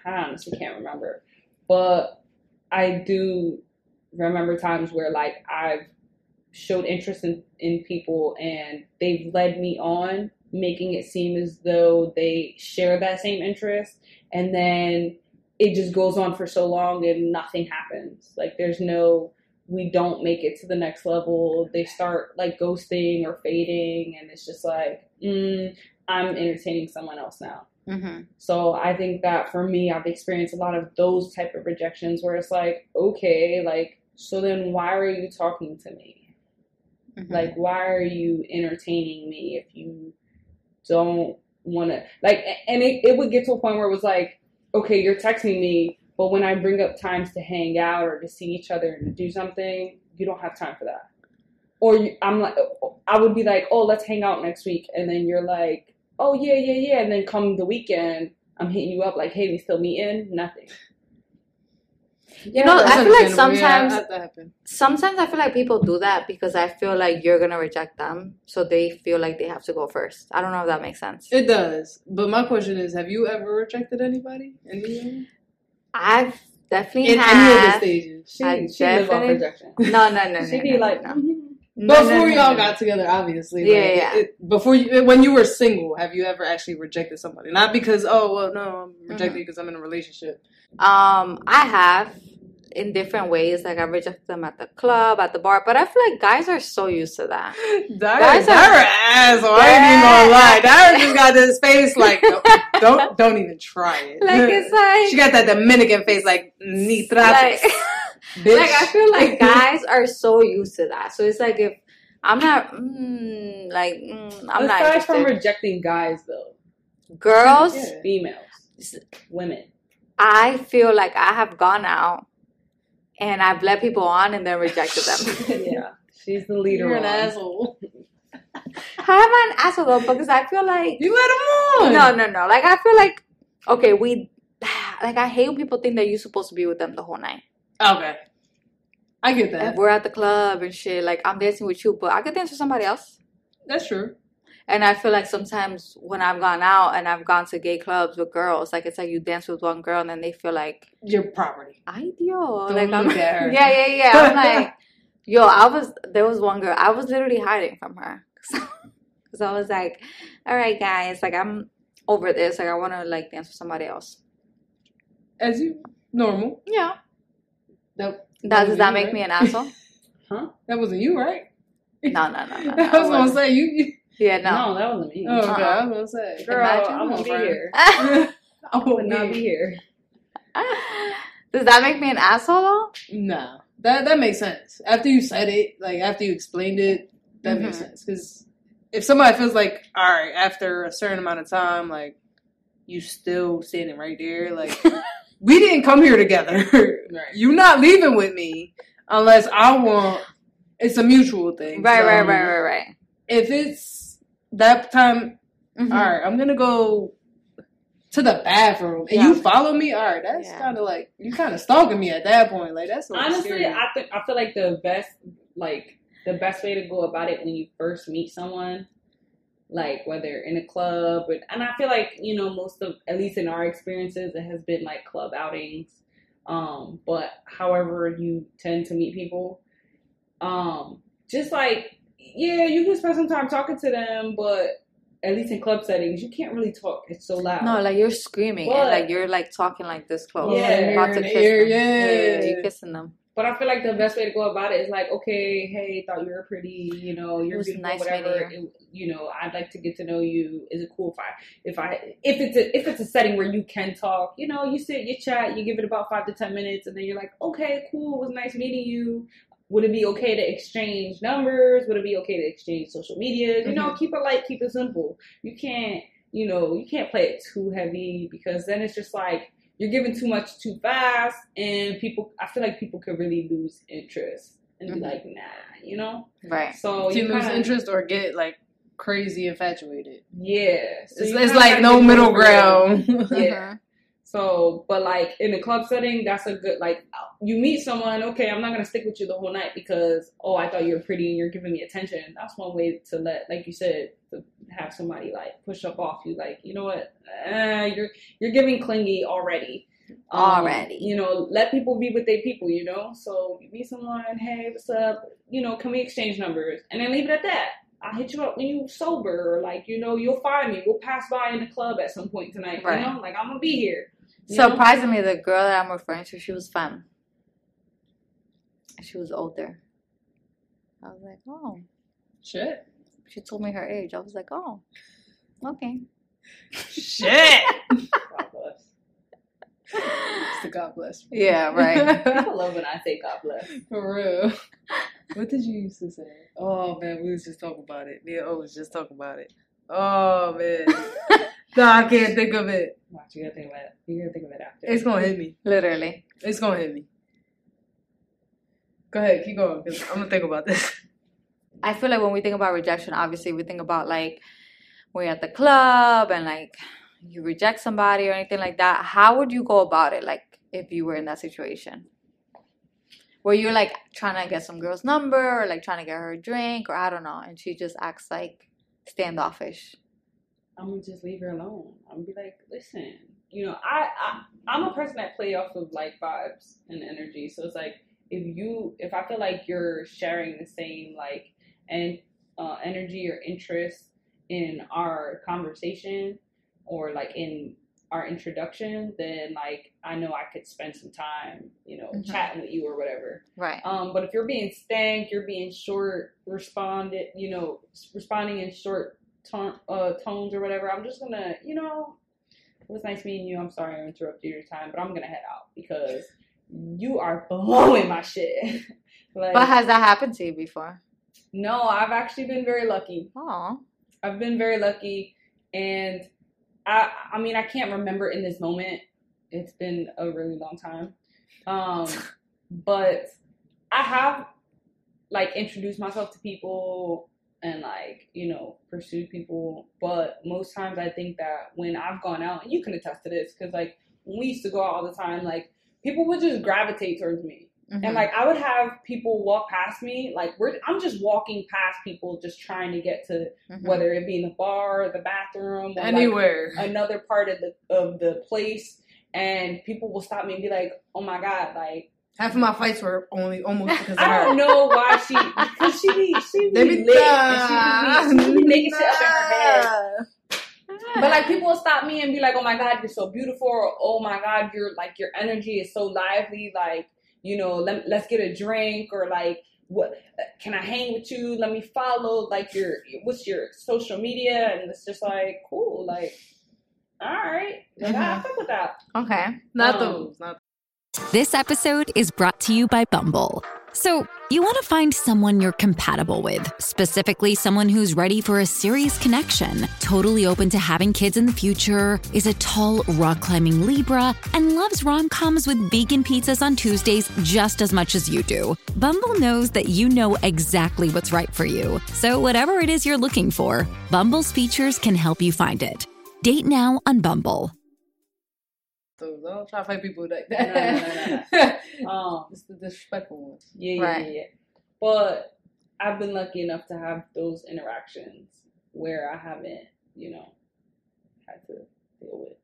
I honestly can't remember. But I do remember times where, like, I've showed interest in, in people and they've led me on, making it seem as though they share that same interest. And then it just goes on for so long and nothing happens. Like, there's no, we don't make it to the next level. They start, like, ghosting or fading. And it's just like, mm, I'm entertaining someone else now. Mm-hmm. So I think that for me, I've experienced a lot of those type of rejections where it's like, okay, like, so then why are you talking to me? Mm-hmm. Like, why are you entertaining me if you don't want to, like, and it, it would get to a point where it was like, okay, you're texting me, but when I bring up times to hang out or to see each other and to do something, you don't have time for that. Or you, I'm like, I would be like, oh, let's hang out next week. And then you're like, oh, yeah, yeah, yeah. And then come the weekend, I'm hitting you up like, hey, we still meeting? Nothing. You know, I feel like sometimes, yeah, sometimes I feel like people do that because I feel like you're going to reject them. So they feel like they have to go first. I don't know if that makes sense. It does. But my question is, have you ever rejected anybody? Anyone? I've definitely In had. any of the stages. She, I she live off rejection. No, no, no, no. She'd no, be no, like, no. mm-hmm. No, Before no, no, y'all no. got together, obviously. Yeah, like, yeah. It, before you, when you were single, have you ever actually rejected somebody? Not because, oh, well, no, I'm rejecting you because I'm in a relationship. Um, I have in different ways. Like I rejected them at the club, at the bar. But I feel like guys are so used to that. Dara, Guys are- Dara asshole. I ain't even gonna lie. Dara just got this face like, no, don't, don't even try it. Like it's like She got that Dominican face like, ni like, trates. Bitch. like I feel like guys are so used to that. So it's like if I'm not mm, like mm, I'm not Aside from interested. rejecting guys, though. Girls, Yeah. Females. Women. I feel like I have gone out and I've let people on and then rejected them. Yeah. She's the leader. You're an on. asshole. How am I an asshole though? Because I feel like You let him on. no, no, no. Like I feel like okay, we like I hate when people think that you're supposed to be with them the whole night. Okay. I get If that. we're at the club and shit, like I'm dancing with you, but I could dance with somebody else. That's true. And I feel like sometimes when I've gone out and I've gone to gay clubs with girls, like it's like you dance with one girl and then they feel like, Your property. ay Dios. Don't Like I'm, look at her. yeah, yeah, yeah. I'm like, yo, I was, there was one girl, I was literally hiding from her. Because I was like, all right, guys, like I'm over this. Like I want to like dance with somebody else. As you, normal. Yeah. That, That, does wasn't that you, make right? me an asshole? Huh? That wasn't you, right? No, no, no, no. no I was gonna wasn't. say you. you Yeah, no. No, that wasn't me. oh, okay. Uh-uh. I was gonna say. Girl, Imagine. I won't be Friend. here. I I would won't not be here. Does that make me an asshole though? Nah, that that makes sense. After you said it, like after you explained it, that Mhm. makes sense. Because if somebody feels like, all right, after a certain amount of time, like you still standing right there, like we didn't come here together. Right. You're not leaving with me unless I want. It's a mutual thing. Right, So, right, right, right, right. If it's that time, Mhm. all right, I'm gonna go to the bathroom and Yeah. you follow me. All right, that's Yeah. kind of like you kind of stalking me at that point. Like that's what Honestly, I think I feel like the best, like the best way to go about it when you first meet someone, like whether in a club, but, and I feel like you know most of, at least in our experiences, it has been like club outings. Um, but however you tend to meet people, um, just like yeah, you can spend some time talking to them, but at least in club settings, you can't really talk. It's so loud. No, like you're screaming and But- like you're like talking like this close. Yeah, You're about ear to in kiss the ear, them. yeah. you're kissing them. But I feel like the best way to go about it is like, okay, hey, thought you were pretty, you know, you're It was beautiful, nice whatever. meeting It, you know, I'd like to get to know you. Is it cool if I, if I, if it's a, if it's a setting where you can talk, you know, you sit, you chat, you give it about five to ten minutes, and then you're like, okay, cool, it was nice meeting you. Would it be okay to exchange numbers? Would it be okay to exchange social media? You know, keep it light, keep it simple. You can't, you know, you can't play it too heavy because then it's just like, you're giving too much too fast, and people, I feel like people could really lose interest and be Mhm. like, nah, you know? Right. So to you lose kinda, interest or get like crazy infatuated. yeah. So It's, you it's kinda like gotta no get middle over it. ground. Yeah. So, but like in a club setting, that's a good, like, you meet someone, okay, I'm not going to stick with you the whole night because, oh, I thought you were pretty and you're giving me attention. That's one way to let, like you said, to have somebody like push up off you, like, you know what, uh, you're, you're giving clingy already. Um, Already. You know, let people be with their people, you know? So you meet someone, hey, what's up? You know, can we exchange numbers? And then leave it at that. I'll hit you up when you're sober, or like, you know, you'll find me. We'll pass by in the club at some point tonight, right. You know? Like, I'm going to be here. Surprisingly, know? The girl that I'm referring to, she was femme. She was older. I was like, oh. Shit. She told me her age. I was like, oh, okay. Shit. God bless. It's the God bless. Yeah, right. People love when I say God bless. For real. What did you used to say? Oh, man, we was just talking about it. Me and O was just talking about it. Oh, man. No, I can't think of it. Watch, you gotta think about it. You gotta think of it after. It's gonna hit me. Literally. It's gonna hit me. Go ahead, keep going, because I'm gonna think about this. I feel like when we think about rejection, obviously we think about like when you're at the club and like you reject somebody or anything like that. How would you go about it, like if you were in that situation? Where you're like trying to get some girl's number or like trying to get her a drink or I don't know, and she just acts like standoffish. I'm gonna just leave her alone. I'm gonna be like, listen, you know, I, I I'm a person that play off of like vibes and energy. So it's like if you if I feel like you're sharing the same like and uh, energy or interest in our conversation or like in our introduction, then like I know I could spend some time, you know, mm-hmm. chatting with you or whatever. Right. Um, but if you're being stank, you're being short, responded, you know, responding in short ton- uh, tones or whatever, I'm just gonna, you know, it was nice meeting you. I'm sorry I interrupted your time, but I'm gonna head out because you are blowing my shit. Like, but has that happened to you before? No, I've actually been very lucky. Oh. I've been very lucky, and I I mean I can't remember in this moment. It's been a really long time. Um, but I have like introduced myself to people and like, you know, pursued people. But most times I think that when I've gone out, and you can attest to this, because like when we used to go out all the time, like people would just gravitate towards me. Mm-hmm. And like I would have people walk past me, like we're I'm just walking past people, just trying to get to mm-hmm. whether it be in the bar, or the bathroom, or anywhere, like another part of the of the place, and people will stop me and be like, "Oh my god!" Like half of my fights were only almost because of I her. don't know why she because she be she be lit and she be, she be making shit up in her head. But like people will stop me and be like, "Oh my god, you're so beautiful," or "Oh my god, you're like your energy is so lively," like. You know, let, let's get a drink, or like, what can I hang with you? Let me follow, like, your, what's your social media? And it's just like, cool, like, all right. Like, mm-hmm. I fuck with that. Okay. Not um, those. Not This episode is brought to you by Bumble. So, you want to find someone you're compatible with, specifically someone who's ready for a serious connection, totally open to having kids in the future, is a tall, rock-climbing Libra, and loves rom-coms with vegan pizzas on Tuesdays just as much as you do. Bumble knows that you know exactly what's right for you. So whatever it is you're looking for, Bumble's features can help you find it. Date now on Bumble. So don't try to fight people like that. No, no, no, no. um, it's the disrespectful one. Yeah, right. yeah, yeah. But I've been lucky enough to have those interactions where I haven't, you know, had to deal with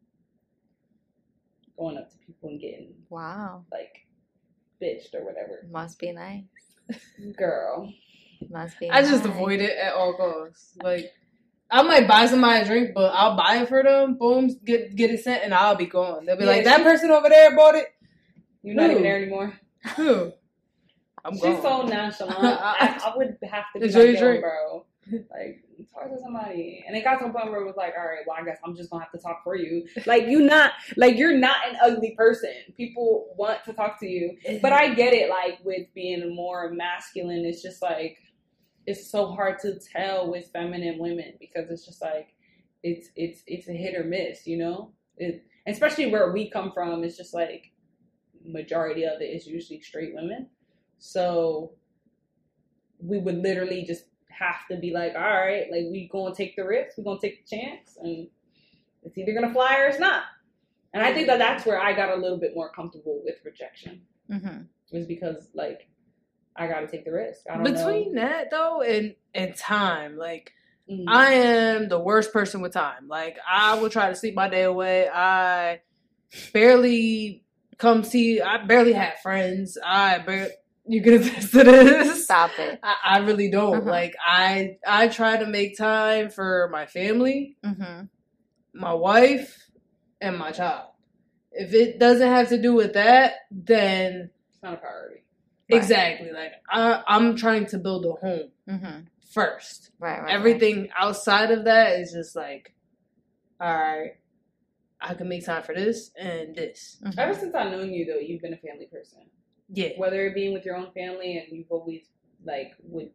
going up to people and getting wow, like bitched or whatever. Must be nice, girl. Must be. I nice. just avoid it at all costs. Like. I might buy somebody a drink, but I'll buy it for them. Boom, get get it sent, and I'll be gone. They'll be yeah, like, "That she, person over there bought it." You're not Who? even there anymore. Who? I'm She's gone. so nonchalant. I, I would have to be enjoy like, your drink, bro. Like, talk to somebody. And it got to a point where it was like, all right, well, I guess I'm just gonna have to talk for you. Like, you not like you're not an ugly person. People want to talk to you, but I get it. Like with being more masculine, it's just like. It's so hard to tell with feminine women because it's just like it's it's it's a hit or miss, you know. It, especially where we come from, it's just like majority of it is usually straight women. So we would literally just have to be like, all right, like we gonna take the risk, we gonna take the chance, and it's either gonna fly or it's not. And I think that that's where I got a little bit more comfortable with rejection, mm-hmm. was because like. I gotta take the risk. I don't Between know. that though and and time, like mm-hmm. I am the worst person with time. Like I will try to sleep my day away. I barely come see. I barely have friends. I barely. You can attest to this. Stop it. I, I really don't. Uh-huh. Like, I I try to make time for my family, Mm-hmm. my wife, and my child. If it doesn't have to do with that, then It's not a priority. Right. exactly. Like, I, I'm trying to build a home Mm-hmm. first. Right, right. Everything outside of that is just like, all right, I can make time for this and this. Right. Ever Mhm. since I've known you, though, you've been a family person. Yeah. Whether it being with your own family, and you've always like would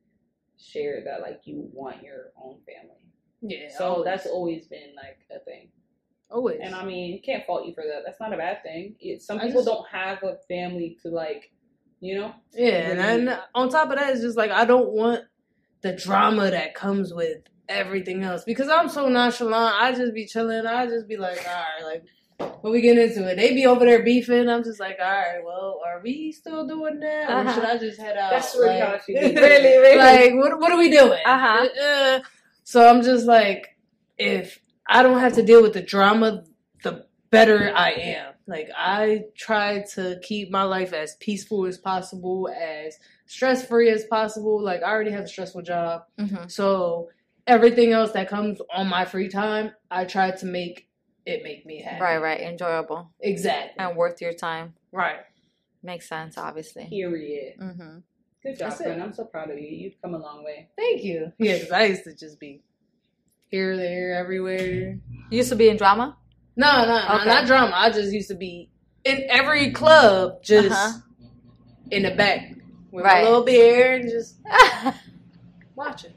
share that like you want your own family. Yeah. So always. that's always been like a thing. always. And I mean, can't fault you for that. That's not a bad thing. It, some I people just- don't have a family to like, you know. Yeah, and then on top of that, it's just like I don't want the drama that comes with everything else because I'm so nonchalant. I just be chilling. I just be like, all right, like when we get into it, they be over there beefing. I'm just like, all right, well, are we still doing that, or Uh-huh. should I just head out? That's really like, how she be. really, really. Like, what what are we doing? Uh-huh. Uh, so I'm just like, if I don't have to deal with the drama, the better I am. Like, I try to keep my life as peaceful as possible, as stress-free as possible. Like, I already have a stressful job. Mm-hmm. So, everything else that comes on my free time, I try to make it make me happy. Right, right. Enjoyable Exactly. and worth your time. Right. Makes sense, obviously. Period. Mm-hmm. Good job, That's it. friend. I'm so proud of you. You've come a long way. Thank you. Yeah, because I used to just be here, there, everywhere. You used to be in drama? No, no, Okay. no, not drama. I just used to be in every club, just Uh-huh. in the back with Right. my little beer and just watching.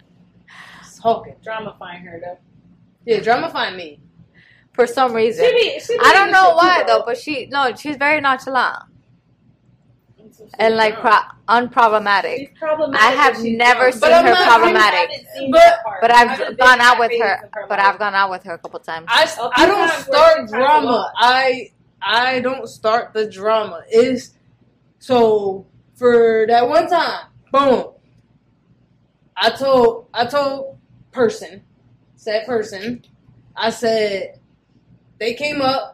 Just talking. Drama find her though. Yeah, drama find me. For some reason. She be, she be I don't in know shit why too, though, but she no, she's very nonchalant So she's and like drunk. pro- unproblematic. She's problematic. I have but she's never drunk. seen But I'm her not- problematic. I haven't seen But- that part. But I haven't I've been gone in out that with phase her. of her But life. I've gone out with her a couple times. I, A few I don't times where start she tried to drama. lie. I I don't start the drama. Is so for that one time, boom. I told I told person, said person, I said they came up.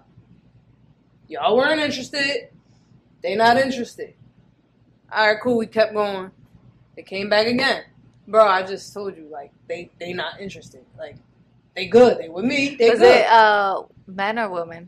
Y'all weren't interested. They not interested. All right, cool. We kept going. They came back again, bro. I just told you, like they they not interested. Like they good. They with me. They Was good. it uh men or women?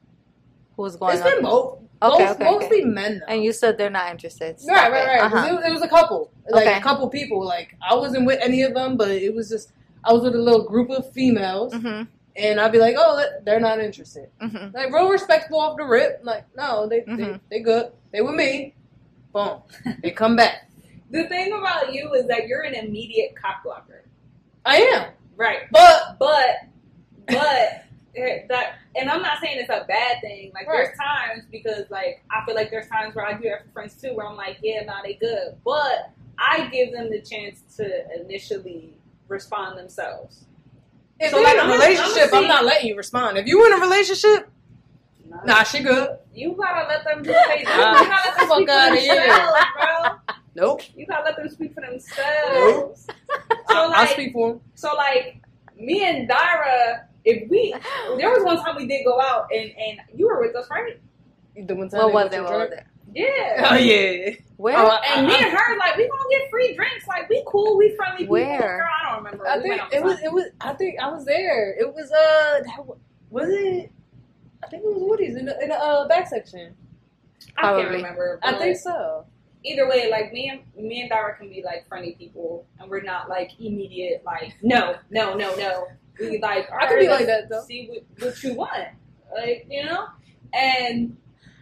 Who was going It's on? been both. Okay, Most- okay, okay. mostly men though. And you said they're not interested. Stop right, right, it. right. 'Cause Uh-huh. It, was, it was a couple, like Okay. a couple people. Like I wasn't with any of them, but it was just I was with a little group of females, Mm-hmm. and I'd be like, "Oh, they're not interested." Mm-hmm. Like real respectful off the rip. Like no, they Mhm. they, they good. They with me. Boom. They come back. The thing about you is that you're an immediate cock blocker. I am, Right. but But, but, eh, that, and I'm not saying it's a bad thing. Like, Right. there's times, because, like, I feel like there's times where I do that for friends, too, where I'm like, yeah, nah, they good. But I give them the chance to initially respond themselves. if So, you're like, in a I'm not- relationship, I'm I'm not letting you respond. If you in a relationship, Nah, nah, she good. You gotta let them do what they do. You Ah, gotta let them fuck speak for outta here. themselves, bro. Nope. You gotta let them speak for themselves. So, I'll like, speak for him. So like me and Dara, if we there was one time we did go out and and you were with us, right? The one time What they was went it? to What was drink. it? Yeah. Oh yeah. Where? Oh, I- And me and her like we gonna get free drinks. Like we cool, we friendly people. Where? Girl, I don't remember. I We think went out it was. sometime. It was. I think I was there. It was. Uh, that wa- was it? I think it was Woody's in the, in the uh, back section. I can't Probably. remember. I but think so. either way, like me and me and Dara can be like friendly people, and we're not like immediate like no, no, no, no. We like I could be alright, like let's that, though. See what, what you want, like you know. And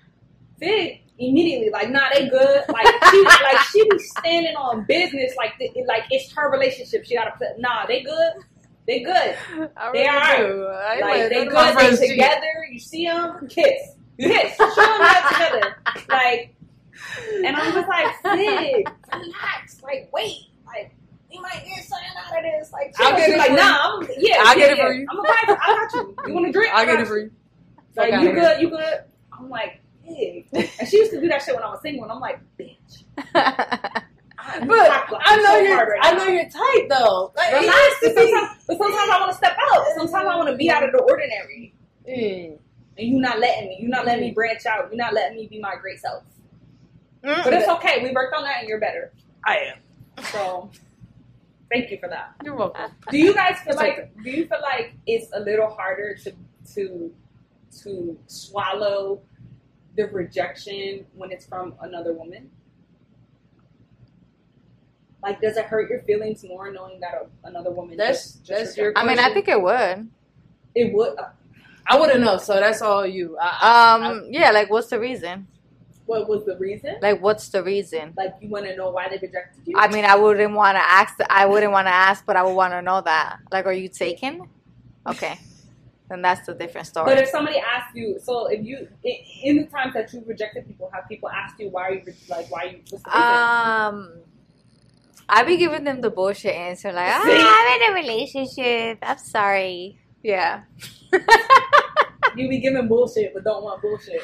Fig immediately like, nah, they good. Like she like she be standing on business like th- like it's her relationship. She gotta put nah, they good. They good. I They alright. do. I ain't Like let they none of my good. friends They cheat. together. You see them, kiss, kiss. Show them that together. Like. And I'm just like, Fig, relax. Like, wait. Like, you might get something out of this. Like, I'll chill. get She's it like, for nah, you. I'm, yeah, I'll yeah, get it yeah. for you. I'm gonna buy it. I got you. You want a drink? I'll I get got it for you. Like, Fuck you outta good? here. You good? I'm like, Fig. And she used to do that shit when I was single, and I'm like, bitch. I, But I know so you're. hard right I now. know you're tight though. Like, Relax. it But used to sometimes, but sometimes I want to step out. Sometimes I want to be out of the ordinary. be- Mm. and you're not letting me. You're not letting me branch out. You're not letting me be my great self. Mm. But it's okay. We worked on that, and you're better. I am. So, thank you for that. You're welcome. Do you guys feel It's like? okay. Do you feel like it's a little harder to to to swallow the rejection when it's from another woman? Like, does it hurt your feelings more knowing that a, another woman? That's just, just that's your. I mean, I think it would. it would. Uh, I wouldn't know. So that's all you. I, Um, yeah, like what's the reason? what was the reason? Like, what's the reason? Like, you want to know why they rejected you? I mean, I wouldn't want to ask. I wouldn't want to ask, but I would want to know that. Like, are you taken? Okay, then that's a different story. But if somebody asks you, so if you in, in the times that you've rejected people, have people asked you why are you like why you? What's the reason? Um, I be giving them the bullshit answer, like, ah, See? I'm in a relationship. I'm sorry. Yeah. You be giving bullshit, but don't want bullshit.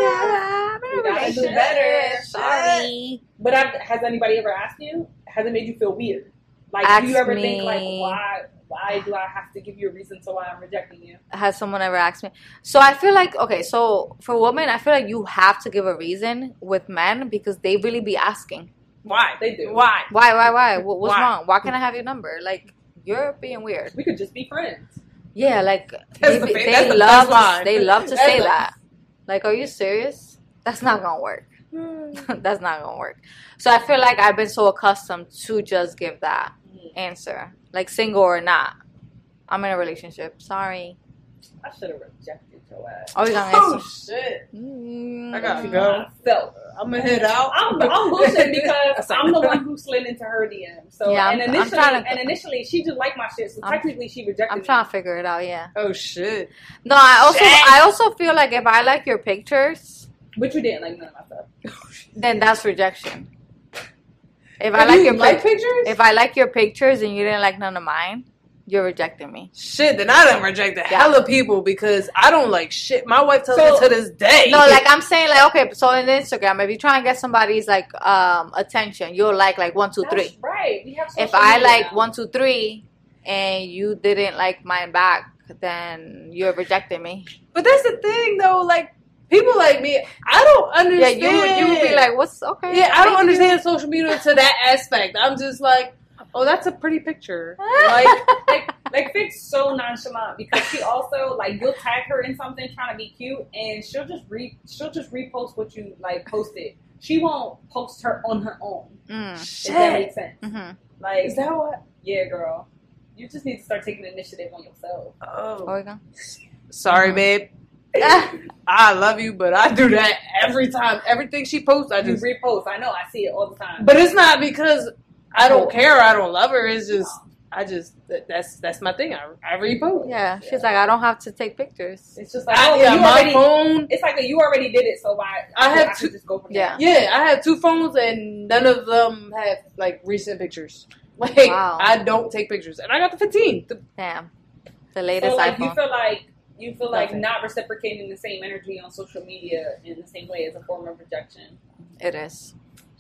Yeah, I'm in You a gotta do relationship. better. Sorry. But I've, has anybody ever asked you? Has it made you feel weird? Like, Ask do you ever think like, me. why? Why do I have to give you a reason to why I'm rejecting you? Has someone ever asked me? So I feel like, okay, so for women, I feel like you have to give a reason with men because they really be asking. why They do. Why? Why, why, why? What, what's Why? wrong? Why can't I have your number? Like, you're being weird. We could just be friends. Yeah, like, That's they, the fa- they that's the love best line. they love to That's say the- that. Like, are you serious? That's not gonna work. That's not gonna work. So I feel like I've been so accustomed to just give that answer. Like, single or not. I'm in a relationship. Sorry. I should have rejected your ass. Oh, you gonna Oh answer? shit! Mm. I gotta You know how go. I felt. I'm gonna head out. I'm, I'm bullshit because That's like- I'm the one who slid into her D M. So Yeah, and I'm- I'm initially, trying to- and initially she just liked my shit. So I'm- technically she rejected I'm me. trying to figure it out. Yeah. Oh shit! No, I also Shit. I also feel like if I like your pictures, But you didn't like none of my stuff. then that's rejection. If I Have like you your like pic- pictures? if I like your pictures and you didn't like none of mine, you're rejecting me. Shit, then I done rejected Yeah. hella people because I don't like shit. My wife tells So- me to this day. No, like I'm saying, like okay, so in Instagram, if you try and get somebody's like um attention, you'll like like one, two, That's three. right. We have If social I media like now. one, two, three, and you didn't like mine back, then you're rejecting me. But that's the thing, though. Like people like me, I don't Yeah, understand. you you would be like, what's okay? yeah, I don't thank you. understand social media to that aspect. I'm just like, oh, that's a pretty picture. like like like Vic's so nonchalant because she also like you'll tag her in something trying to be cute and she'll just re she'll just repost what you like posted. She won't post her on her own. Mm. If that makes sense. Mm-hmm. Like Is that what? yeah, girl. You just need to start taking initiative on yourself. Oh, There we go. sorry, babe. I love you, but I do that every time. Everything she posts, I You just. repost. I know. I see it all the time. But it's not because I don't care. I don't love her. It's just I just that, that's that's my thing. I I repost. Yeah, she's like, I don't have to take pictures. It's just like I, oh, yeah, you my already, phone. It's like you already did it, so why? I have I two- could just go from Yeah. there. Yeah, I have two phones and none of them have like recent pictures. Like Wow. I don't take pictures, and I got the fifteen. The, Damn. The latest So like iPhone. you feel like you feel like Nothing. not reciprocating the same energy on social media in the same way is a form of rejection. It is.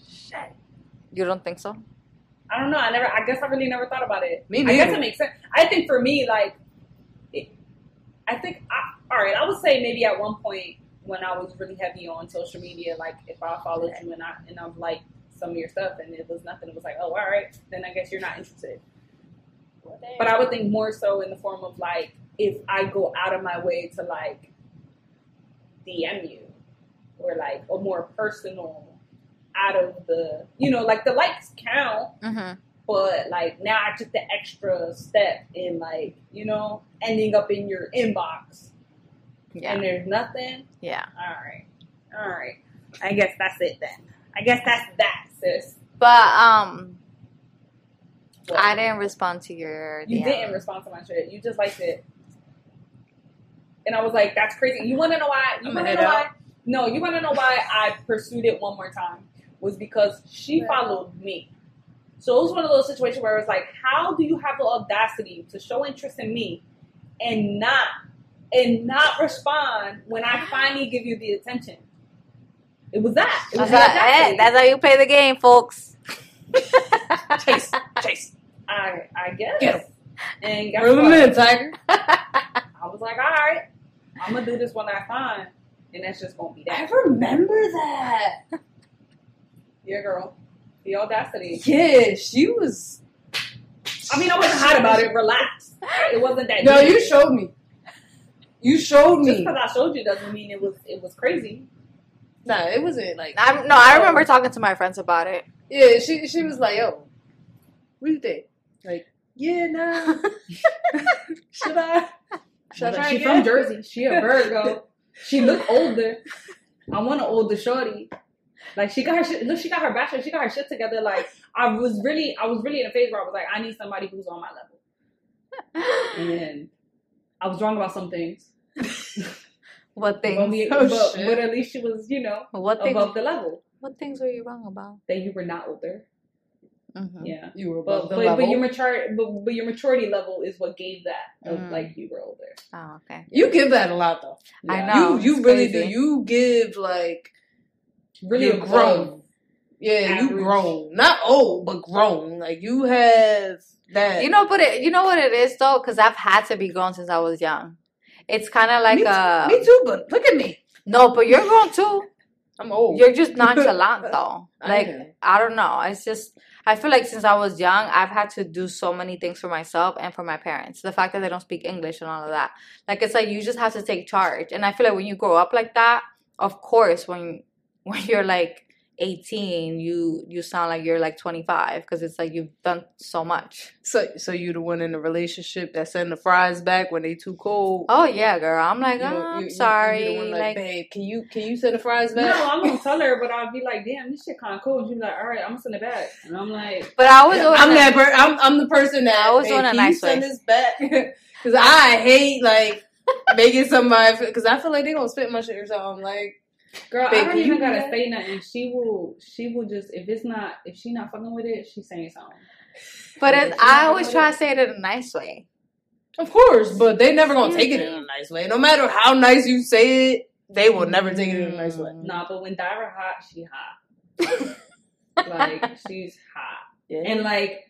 You don't think so? I don't know. I never. I guess I really never thought about it. Me I guess neither. it makes sense. I think for me, like, it, I think. I, all right, I would say maybe at one point when I was really heavy on social media, like if I followed you and I and I liked some of your stuff and it was nothing, it was like, oh, all right, then I guess you're not interested. But I would think more so in the form of like if I go out of my way to like D M you or like a more personal out of the, you know, like the likes count, Mm-hmm. but like now I took the extra step in like, you know, ending up in your inbox Yeah. and there's nothing. Yeah. All right. All right. I guess that's it then. I guess that's that, sis. But um What? I didn't respond to your You D M. didn't respond to my shit. You just liked it. And I was like, that's crazy. You want to know why? You I'ma want to head know out. why? No, you want to know why I pursued it one more time? Was because she followed me. So it was one of those situations where it's like, how do you have the audacity to show interest in me and not and not respond when I finally give you the attention? It was that. It was That's, the how, eh, audacity. that's how you play the game, folks. chase, chase. I I guess. Get 'em. And guess Reel 'em what? in, Tiger. I was like, all right. I'm gonna do this one last time, and that's just gonna be that. I remember that. Yeah, girl. The audacity. Yeah, she was. I mean, I wasn't hot about it. Relax. It wasn't that. No, deep. you showed me. You showed Just me. because I showed you doesn't mean it was it was crazy. Nah, it wasn't like. I, no, I remember talking to my friends about it. Yeah, she she was like, "Yo, what do you think?" Like, yeah, nah. Should I? Should I try She again? from Jersey. She a Virgo. She look older. I want an older shorty. Like she got her shit. Look, she got her bachelor. She got her shit together. Like I was really, I was really in a phase where I was like, I need somebody who's on my level. And I was wrong about some things. What things? But, we, Oh, but, shit. but at least she was, you know, What things? above the level. What things were you wrong about? That you were not older. Mm-hmm. Yeah. You were But above the but, level. but your mature but, but your maturity level is what gave that of Mm. like you were older. Oh, okay. You give that a lot though. I Yeah. know. You you it's really crazy. do. You give like Really you're above. grown. Yeah, you Average. grown. Not old, but grown. Like you have that. You know, but it, you know what it is though, because I've had to be grown since I was young. It's kind of like me, a me too. But look at me. no, but you're grown too. I'm old. You're just nonchalant though. I Like am. I don't know. It's just I feel like since I was young, I've had to do so many things for myself and for my parents. The fact that they don't speak English and all of that. Like it's like you just have to take charge. And I feel like when you grow up like that, of course, when when you're like eighteen, you you sound like you're like twenty-five because it's like you've done so much. So, so you the one in the relationship that send the fries back when they too cold. Oh yeah, girl. I'm like, You oh, know, I'm you- you- sorry. You the one like, like, babe, can you can you send the fries No, back? I'm gonna tell her, but I'll be like, damn, this shit kind of cool. She'll be like, all right, I'm gonna send it back, and I'm like, but I was doing I'm that. that. Per- I'm I'm the person that I was babe, doing a can nice you send way. this back because I hate like making somebody because I feel like they gonna spit my shit or something. Like, girl, babe, I don't can you even do gotta that? say nothing. She will, she will just if it's not, if she not fucking with it, she's saying something. But Yeah, it's, she I not always fucking try with to say it in a nice way. of course, but they never gonna take it in a nice way. No matter how nice you say it, they will never take it in a nice way. it. Nah, but when Dyra hot, she hot. Like she's hot, Yeah. and like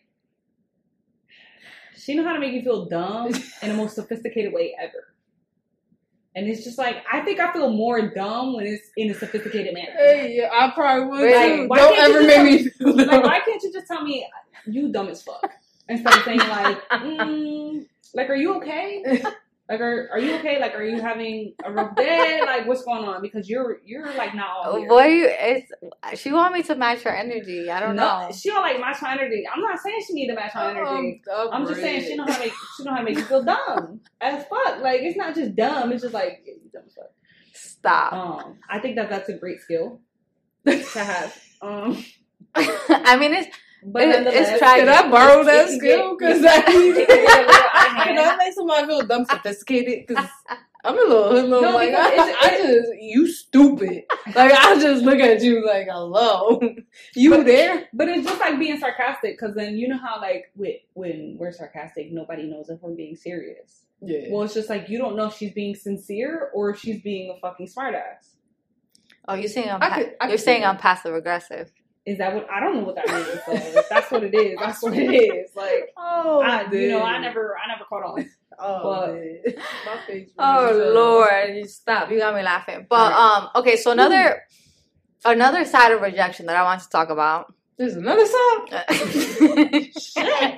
she know how to make you feel dumb in the most sophisticated way ever. And it's just like I think I feel more dumb when it's in a sophisticated manner. Hey, yeah, I probably would Really? too. Why Don't can't you ever just make me feel Like, dumb. why can't you just tell me you dumb as fuck instead of saying like, mm, like, are you okay? Like, are are you okay? Like, are you having a rough day? Like, what's going on? Because you're you're like not all here. What are you? It's she want me to match her energy. I don't No, know. she don't like match my energy. I'm not saying she need to match my energy. Oh, I'm just saying she know how to make she know how to make you feel dumb as fuck. Like, it's not just dumb. It's just like yeah, you dumb as fuck. Stop. Um, I think that that's a great skill to have. Um, I mean, it's but It- it's nonetheless, tragic. Can I borrow it that can skill? get- Because it I can get a little out of can hand. I make somebody feel dumb sophisticated? Because I'm a little, a little No, like because I, it's- I just you stupid. Like I just look at you like hello, you But- there? But it's just like being sarcastic because then you know how like with, when we're sarcastic, nobody knows if we're being serious. Yeah. Well, it's just like you don't know if she's being sincere or if she's being a fucking smartass. oh, you're saying I'm I pa- could- I you're could saying see I'm that. passive aggressive. Is that what I don't know what that means? So if that's what it is. That's what it is. Like Oh, I, you know, I dude. never, I never caught on. Oh, but- dude. My face. Oh really Lord, you stop! You got me laughing. But um, okay. So another another side of rejection that I want to talk about. There's another song. Shit.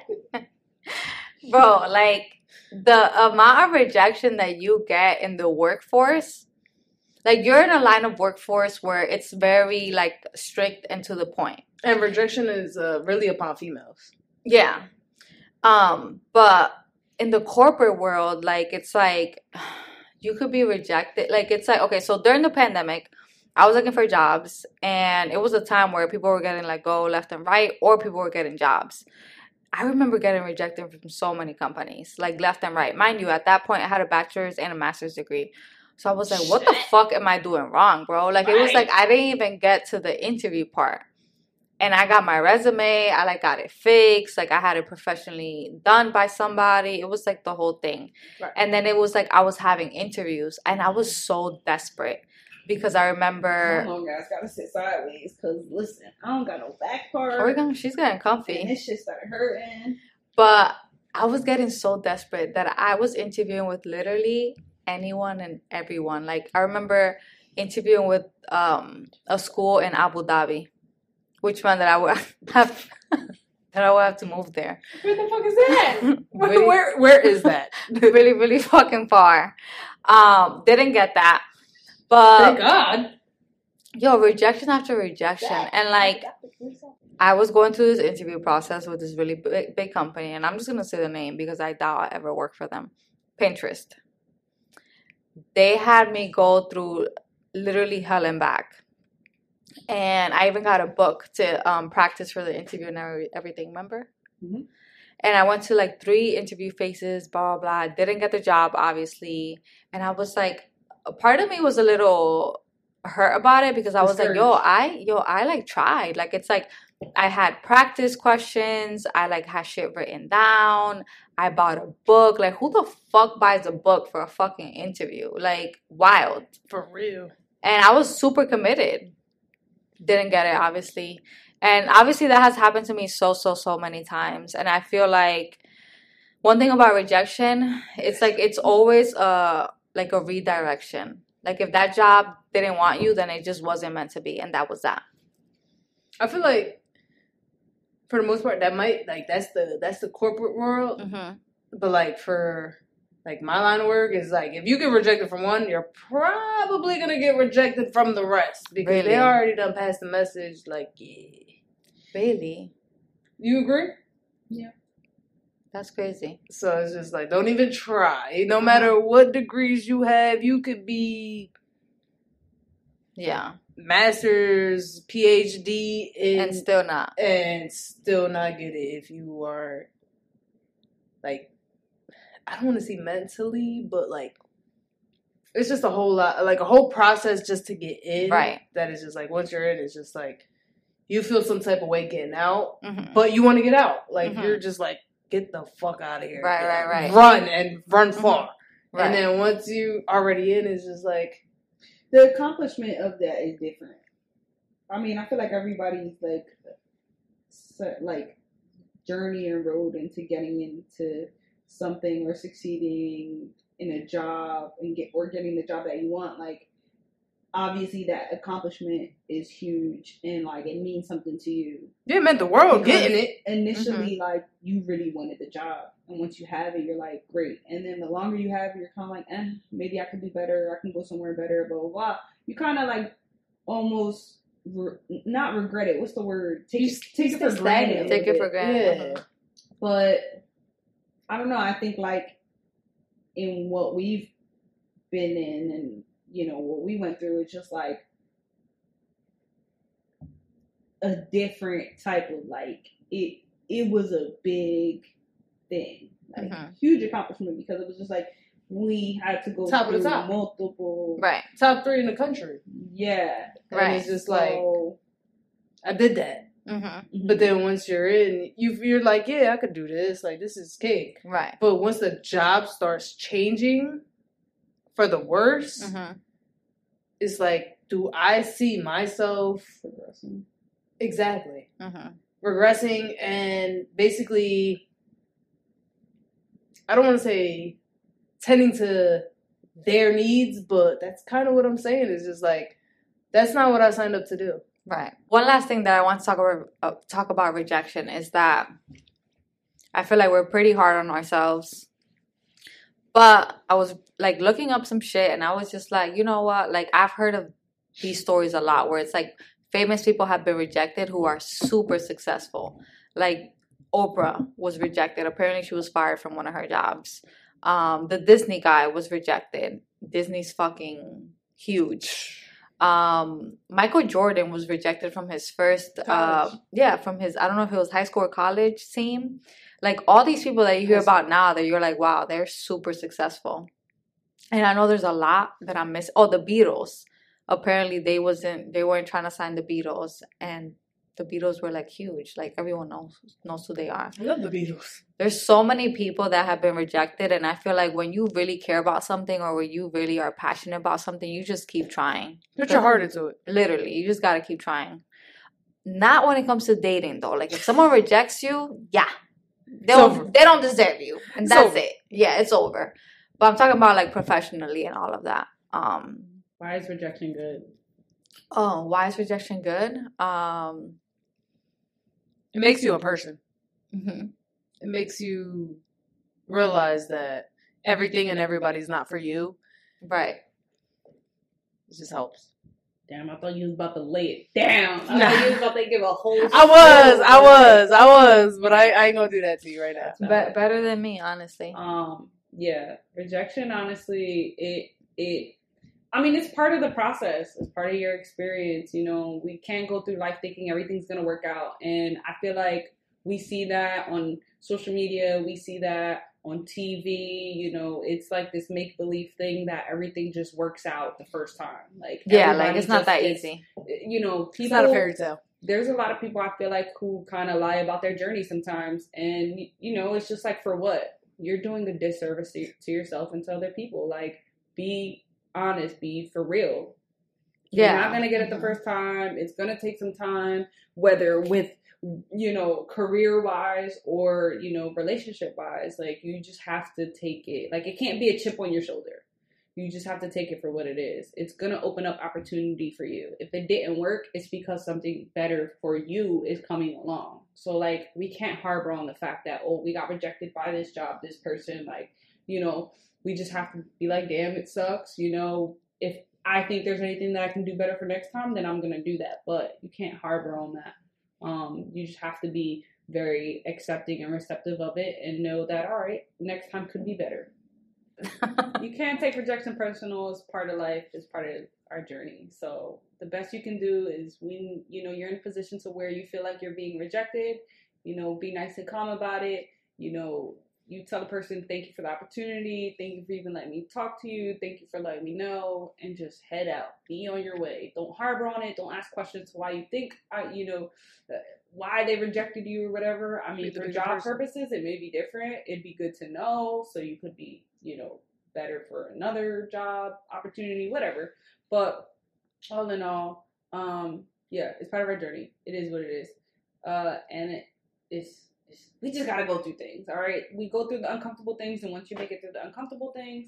Bro, like the amount of rejection that you get in the workforce, like you're in a line of workforce where it's very like strict and to the point. And rejection is uh, really upon females. Yeah. Um, but in the corporate world, like it's like you could be rejected. Like it's like, okay, so during the pandemic, I was looking for jobs and it was a time where people were getting let go left and right or people were getting jobs. I remember getting rejected from so many companies, like left and right. Mind you, at that point, I had a bachelor's and a master's degree. So I was like, what the fuck am I doing wrong, bro? Like, it was like I didn't even get to the interview part. And I got my resume. I, like, got it fixed. Like, I had it professionally done by somebody. It was, like, the whole thing. Right. And then it was, like, I was having interviews. And I was so desperate. Because I remember... How long guys gotta sit sideways? Cause listen, I don't got no back part. Oh, we're gonna, she's getting And comfy. this shit started hurting. But I was getting so desperate that I was interviewing with literally anyone and everyone. Like, I remember interviewing with um, a school in Abu Dhabi, which one that I would have that I would have to move there. Where the fuck is that? Really, where where is that? really, really fucking far. Um, didn't get that, but Thank God. yo, rejection after rejection, and like I was going through this interview process with this really big, big company, and I'm just gonna say the name because I doubt I ever work for them. Pinterest. They had me go through literally hell and back. And I even got a book to um, practice for the interview and every, everything, remember? Mm-hmm. And I went to like three interview phases, blah, blah, blah. Didn't get the job, obviously. And I was like, a part of me was a little hurt about it because I was like, yo, I, yo, I like tried. Like, it's like, I had practice questions. I like had shit written down. I bought a book. Like, who the fuck buys a book for a fucking interview? Like, wild. For real. And I was super committed. Didn't get it, obviously. And obviously that has happened to me so, so, so many times. And I feel like one thing about rejection, it's like it's always a, like a redirection. Like if that job didn't want you, then it just wasn't meant to be. And that was that. I feel like for the most part, that might, like, that's the that's the corporate world. Mm-hmm. But, like, for, like, my line of work is, like, if you get rejected from one, you're probably going to get rejected from the rest. Because really? They already done passed the message, like, yeah. Really? You agree? Yeah. That's crazy. So it's just, like, don't even try. No matter what degrees you have, you could be... Yeah. Master's, P H D, in, and still not, and still not get it if you are, like, I don't want to say mentally, but like, it's just a whole lot, like a whole process just to get in. Right. That is just like once you're in, it's just like you feel some type of way getting out, mm-hmm. but you want to get out. Like mm-hmm. you're just like, get the fuck out of here. Right, right, right. Run and run far. Mm-hmm. Right. And then once you already in, it's just like. The accomplishment of that is different. I mean, I feel like everybody's like, like journey and road into getting into something or succeeding in a job and get or getting the job that you want. Like, obviously, that accomplishment is huge and like it means something to you. Yeah, it meant the world getting it. Initially, mm-hmm. like you really wanted the job, and once you have it, you're like, great. And then the longer you have it, you're kind of like, eh, maybe I could do better. I can go somewhere better. Blah blah blah. You kind of like almost re- not regret it. What's the word? Take you, it, take it for granted. Take it for granted. Yeah. But I don't know. I think like in what we've been in and you know what we went through, it's just like a different type of like it. It was a big thing, like mm-hmm. huge accomplishment because it was just like we had to go top through of the top. multiple right top three in the country. Yeah, and right. It's just so, like I did that, mm-hmm. but then once you're in, you you're like, yeah, I could do this. Like this is cake, right? But once the job starts changing for the worse, mm-hmm. it's like, do I see myself progressing? Exactly. Mm-hmm. Regressing and basically, I don't want to say tending to their needs, but that's kind of what I'm saying. Is just like, that's not what I signed up to do. Right. One last thing that I want to talk about, uh, talk about rejection is that I feel like we're pretty hard on ourselves. But I was like looking up some shit and I was just like, you know what? Like I've heard of these stories a lot where it's like, famous people have been rejected who are super successful. Like Oprah was rejected. Apparently she was fired from one of her jobs. Um, the Disney guy was rejected. Disney's fucking huge. Um, Michael Jordan was rejected from his first, uh, yeah, from his, I don't know if it was high school or college team. Like all these people that you hear about now that you're like, wow, they're super successful. And I know there's a lot that I'm missing. Oh, the Beatles. Apparently they wasn't they weren't trying to sign the Beatles and the Beatles were like huge. Like everyone knows knows who they are. I love the Beatles. There's so many people that have been rejected and I feel like when you really care about something or when you really are passionate about something, you just keep trying. Put your heart into it. Literally. You just gotta keep trying. Not when it comes to dating though. Like if someone rejects you, yeah. They don't they don't deserve you. And that's it. Yeah, it's over. But I'm talking about like professionally and all of that. Um, Why is rejection good? oh, why is rejection good? Um, It makes you a person. mhm. It makes you realize that everything and everybody's not for you. Right. It just helps. Damn, I thought you was about to lay it down. I Nah. thought you was about to give a whole. I was, I was, I was, but I, I ain't gonna do that to you right now. Be- better than me, honestly. Um, yeah, rejection. Honestly, it it. I mean, it's part of the process. It's part of your experience. You know, we can't go through life thinking everything's gonna work out, and I feel like we see that on social media. We see that on T V. You know, it's like this make believe thing that everything just works out the first time. Like Yeah, like everybody it's not just that gets- easy. You know, people. It's not a fairy tale. There's a lot of people I feel like who kind of lie about their journey sometimes, and you know, it's just like, for what? You're doing a disservice to, to yourself and to other people. Like, be honest, be for real. Yeah. You're not gonna get it the first time. It's gonna take some time, whether with, you know, career wise or, you know, relationship wise. Like, you just have to take it. Like, it can't be a chip on your shoulder. You just have to take it for what it is. It's going to open up opportunity for you. If it didn't work, it's because something better for you is coming along. So, like, we can't harbor on the fact that, oh, we got rejected by this job, this person. Like, you know, we just have to be like, damn, it sucks. You know, if I think there's anything that I can do better for next time, then I'm going to do that. But you can't harbor on that. Um, you just have to be very accepting and receptive of it and know that, all right, next time could be better. You can't take rejection personal. It's part of life. It's part of our journey. So the best you can do is, when you know you're in a position to where you feel like you're being rejected, you know, be nice and calm about it. You know, you tell the person, thank you for the opportunity. Thank you for even letting me talk to you. Thank you for letting me know, and just head out. Be on your way. Don't harbor on it. Don't ask questions why you think, uh, you know, uh, why they rejected you or whatever. I mean, Be the for bigger job person. purposes, it may be different. It'd be good to know, so you could be, you know, better for another job opportunity, whatever. But all in all, um, yeah, it's part of our journey. It is what it is. Uh, and it is, it's, we just gotta go through things, all right? We go through the uncomfortable things, and once you make it through the uncomfortable things,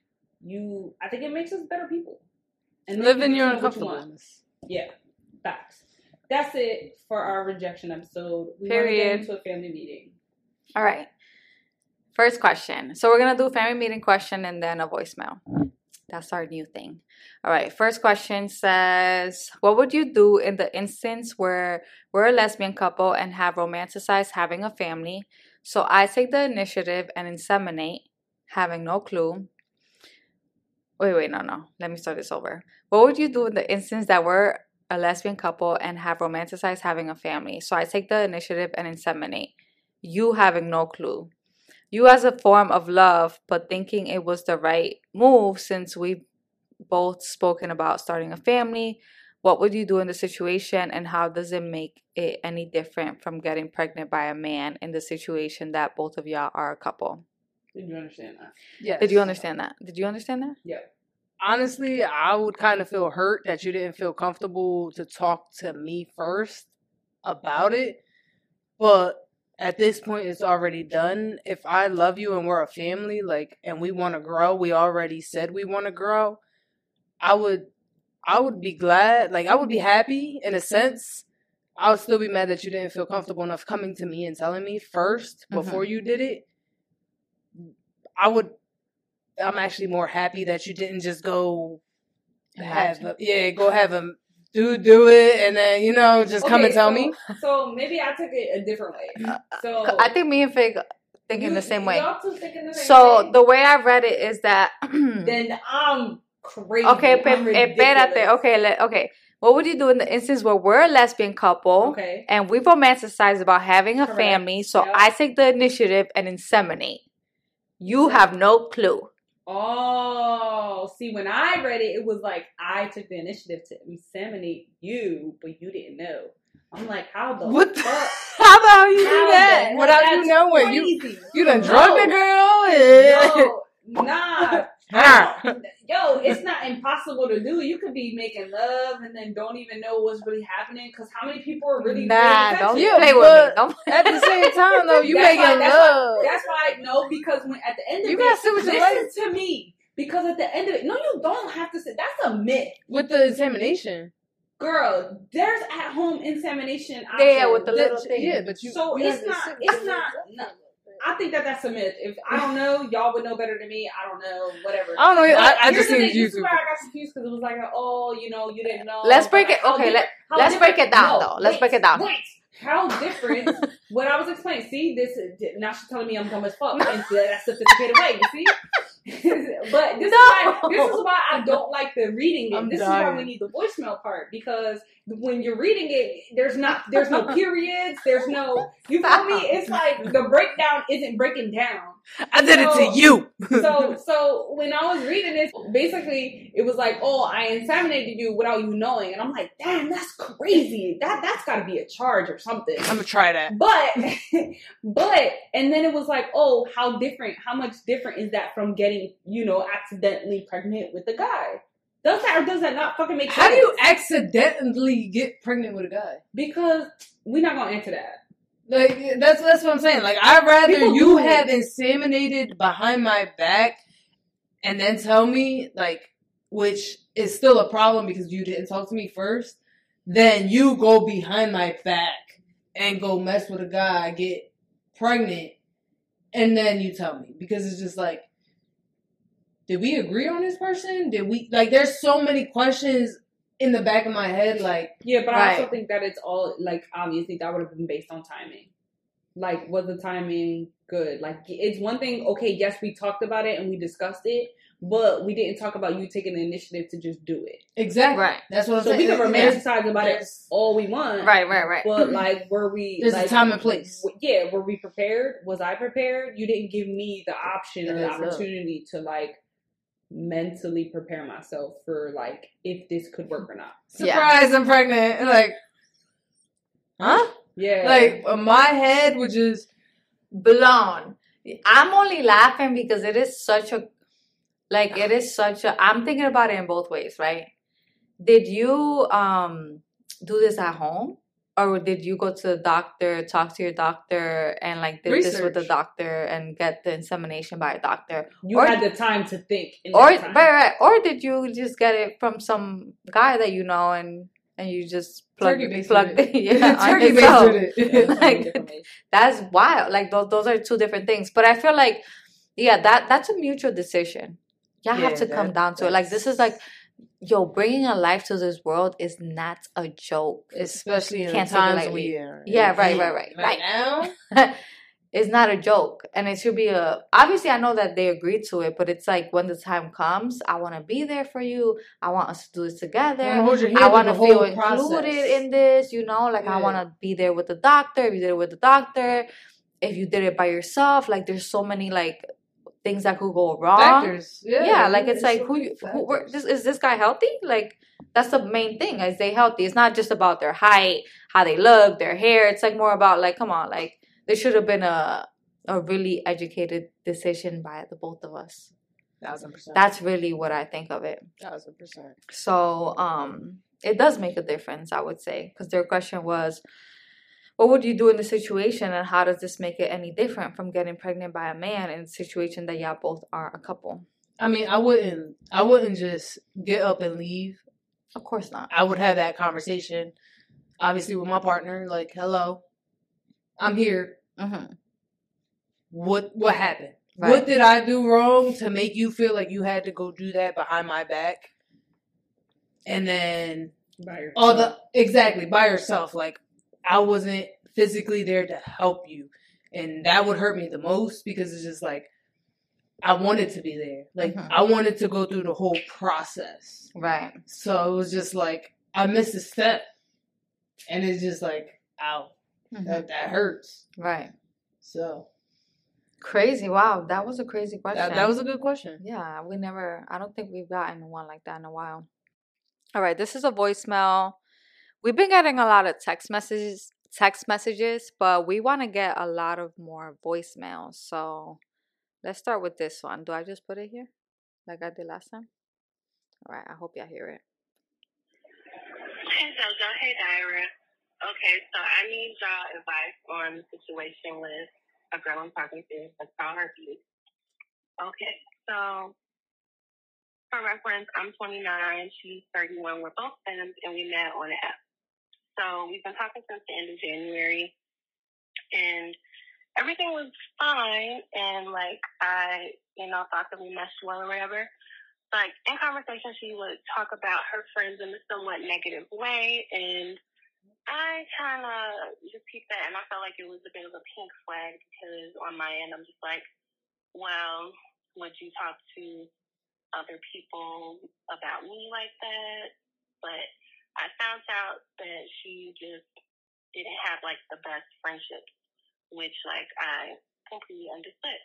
you, I think it makes us better people. And then Live you in get your to know what you want. uncomfortableness. Yeah, facts. That's it for our rejection episode. We want to Period. get into a family meeting. All right. First question. So we're going to do a family meeting question and then a voicemail. That's our new thing. All right. First question says, what would you do in the instance where we're a lesbian couple and have romanticized having a family? So I take the initiative and inseminate, having no clue. Wait, wait, no, no. Let me start this over. What would you do in the instance that we're a lesbian couple and have romanticized having a family? So I take the initiative and inseminate, you having no clue. You as a form of love, but thinking it was the right move since we've both spoken about starting a family. What would you do in the situation, and how does it make it any different from getting pregnant by a man in the situation that both of y'all are a couple? Did you understand that? Yes. Did you understand that? Did you understand that? Yeah. Honestly, I would kind of feel hurt that you didn't feel comfortable to talk to me first about it. But at this point, it's already done. If I love you and we're a family, like, and we want to grow, we already said we want to grow. I would, I would be glad. Like, I would be happy in a sense. I would still be mad that you didn't feel comfortable enough coming to me and telling me first before you did it. I would. I'm actually more happy that you didn't just go have, a, yeah, go have him do do it and then, you know, just come Okay, and tell so, me. So maybe I took it a different way. So I think me and Fig thinking you- the same way. Y'all two thinking the same So way? the way I read it is that. Then I'm crazy. Okay, pe- I'm eh, espérate. ridiculous. Okay, le- okay. What would you do in the instance where we're a lesbian couple Okay. and we've romanticized about having a Correct. family? So Yep. I take the initiative and inseminate. You have no clue. Oh, see, when I read it, it was like I took the initiative to inseminate you, but you didn't know. I'm like, how the What the- fuck? How the hell you do How that the- without that's you knowing? You crazy. you done No. drugged the girl? And... No, nah. How? Yo, it's not impossible to do. You could be making love and then don't even know what's really happening. Because how many people are really Nah, don't Yeah, play with but me. Don't at the same time, though, you That's making why- that's love. Why, that's why I know, because when at the end of You it, gotta see what you listen to me. Because at the end of it, no, you don't have to sit. That's a myth. With the examination. Girl, there's at-home insemination options. Yeah, with the little That- thing. Yeah, but you. So you it's have to not- sit it's with not- it. no. I think that that's a myth. If I don't know, y'all would know better than me. I don't know, whatever. I don't know. I, I Here's just the seen thing, this is YouTube. where I got confused because it was like, oh, you know, you didn't know. Let's break But it- how okay, different- how let's break different- it down, no, though. Let's wait, break it down. Wait, how different? What I was explaining. See, this now she's telling me I'm dumb as fuck in that sophisticated way. You see? But this No. is why this is why I don't like the reading it. I'm this dying. is why we need the voicemail part, because when you're reading it, there's not there's no periods, there's no you feel me? It's like the breakdown isn't breaking down. I did it So- to you. So so when I was reading this, basically it was like, oh, I inseminated you without you knowing, and I'm like, damn, that's crazy. That that's got to be a charge or something. I'm gonna try that. But, but, and then it was like, oh, how different, how much different is that from getting, you know, accidentally pregnant with a guy? Does that or does that not fucking make sense? How do you accidentally get pregnant with a guy? Because we're not gonna answer that. Like that's that's what I'm saying. Like I'd rather People you do it. have inseminated behind my back and then tell me, like, which is still a problem because you didn't talk to me first, than you go behind my back and go mess with a guy, get pregnant, and then you tell me. Because it's just like, did we agree on this person? Did we, like, there's so many questions in the back of my head, like, Yeah, but I also Right. think that it's all, like, obviously that would have been based on timing. Like, was the timing good? Like, it's one thing, okay, yes, we talked about it and we discussed it, but we didn't talk about you taking the initiative to just do it. exactly. Right. That's what I'm So saying. we can There's- romanticize about it there's- all we want. Right, right, right. But, like, were we... There's a like, time and place. w- Yeah, were we prepared? Was I prepared? You didn't give me the option or the Yes, sir. opportunity to, like, mentally prepare myself for, like, if this could work or not. Yeah. Surprise, I'm pregnant. Like, huh? Yeah. Like, uh, my head would just, Blown. I'm only laughing because it is such a, like, it is such a, I'm thinking about it in both ways, right? Did you um do this at home? Or did you go to the doctor, talk to your doctor, and, like, did this with the Research. doctor and get the insemination by a doctor? you or- had the time to think. In Or, that right, time. right. Or did you just get it from some guy that you know and, and you just plug, turkey based plug with it. yeah, on turkey yourself? based with it. Like, that's wild. Like, those those are two different things. But I feel like, yeah, that that's a mutual decision. Y'all have Yeah, to come that- down to it. Like, this is like, yo, bringing a life to this world is not a joke. Especially in Can't the take it times lightly. we are. Yeah, right, in. right, right, Right right. now, It's not a joke. And it should be a, obviously I know that they agreed to it, but it's like, when the time comes, I want to be there for you. I want us to do this together. I wanna hold your hand I through want to the feel whole included process. in this, you know, like I Yeah. want to be there with the doctor. If you did it with the doctor, if you did it by yourself, like, there's so many, like, things that could go wrong. factors. Yeah, Yeah, like, it's there's like, so who, many you, who where, factors. this, is this guy healthy? Like, that's the main thing. Is they healthy? It's not just about their height, how they look, their hair. It's like more about, like, come on, like, there should have been a a really educated decision by the both of us. Thousand percent. That's really what I think of it. Thousand percent. So, um, it does make a difference, I would say, because their question was, what would you do in the situation, and how does this make it any different from getting pregnant by a man in a situation that y'all both are a couple? I mean, I wouldn't. I wouldn't just get up and leave. Of course not. I would have that conversation, obviously, with my partner. Like, hello, I'm here. Mm-hmm. What what happened? Right. What did I do wrong to make you feel like you had to go do that behind my back? And then By yourself. all the exactly by yourself. Like, I wasn't physically there to help you, and that would hurt me the most because it's just like I wanted to be there. Like, Mhm. I wanted to go through the whole process. Right. So it was just like I missed a step, and it's just like, ow, Mhm. that that hurts. Right. So Crazy. Wow. That was a crazy question. that, that was a good question. Yeah, we never, I don't think we've gotten one like that in a while. All right, this is a voicemail. We've been getting a lot of text messages, text messages, but we want to get a lot of more voicemails. So let's start with this one. Do I just put it here? like I did last time. All right, I hope y'all hear it. Hey, Jojo. Hey, Dyra. Okay, so I need y'all advice on the situation with a girl I'm talking to. Let's call her B. Okay, so for reference, I'm twenty-nine, she's thirty-one. We're both femmes, and we met on an app. So we've been talking since the end of January, and everything was fine, and, like, I, you know, thought that we meshed well or whatever. Like, in conversation, she would talk about her friends in a somewhat negative way, and I kind of just peeped that, and I felt like it was a bit of a pink flag, because on my end, I'm just like, well, would you talk to other people about me like that? But I found out that she just didn't have, like, the best friendships, which, like, I completely understood.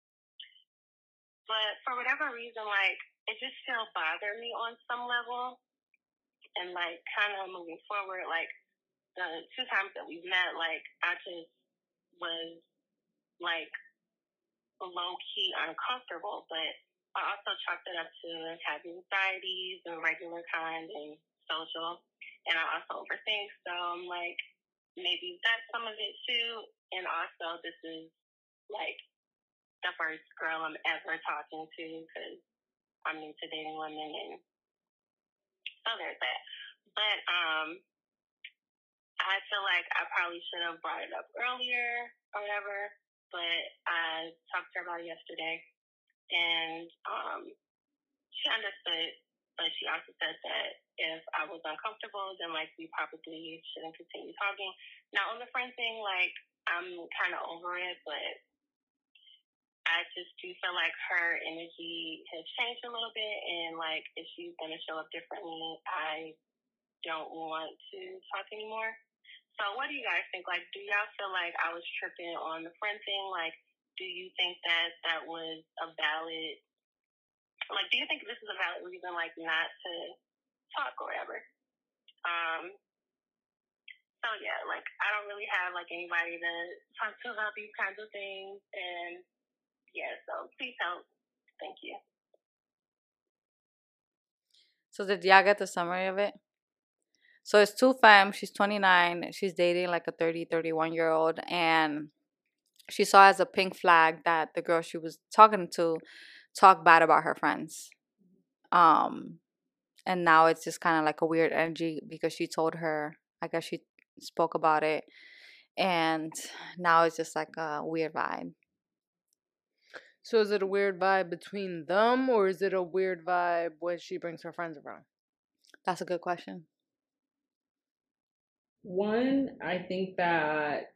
But for whatever reason, like, it just still bothered me on some level. And, like, kind of moving forward, like, the two times that we've met, like, I just was, like, low-key uncomfortable. But I also chalked it up to having anxieties and regular kind and social. And I also overthink. So I'm like, maybe that's some of it, too. And also, this is, like, the first girl I'm ever talking to, because I'm new to dating women, and so there's that. But um, I feel like I probably should have brought it up earlier or whatever, but I talked to her about it yesterday, and um, she understood, but she also said that if I was uncomfortable, then, like, we probably shouldn't continue talking. Now, on the friend thing, like, I'm kind of over it, but I just do feel like her energy has changed a little bit, and, like, if she's going to show up differently, I don't want to talk anymore. So what do you guys think? Like, do y'all feel like I was tripping on the friend thing? Like, do you think that that was a valid, like, do you think this is a valid reason, like, not to talk or whatever? Um, so, yeah, like, I don't really have, like, anybody to talk to about these kinds of things, and yeah, so please help. Thank you. So did y'all get the summary of it? So it's two femmes. She's twenty-nine. She's dating like a thirty, thirty-one-year-old. And she saw as a pink flag that the girl she was talking to talked bad about her friends. Um, and now it's just kind of like a weird energy because she told her, I guess she spoke about it. And now it's just like a weird vibe. So is it a weird vibe between them, or is it a weird vibe when she brings her friends around? That's a good question. One, I think that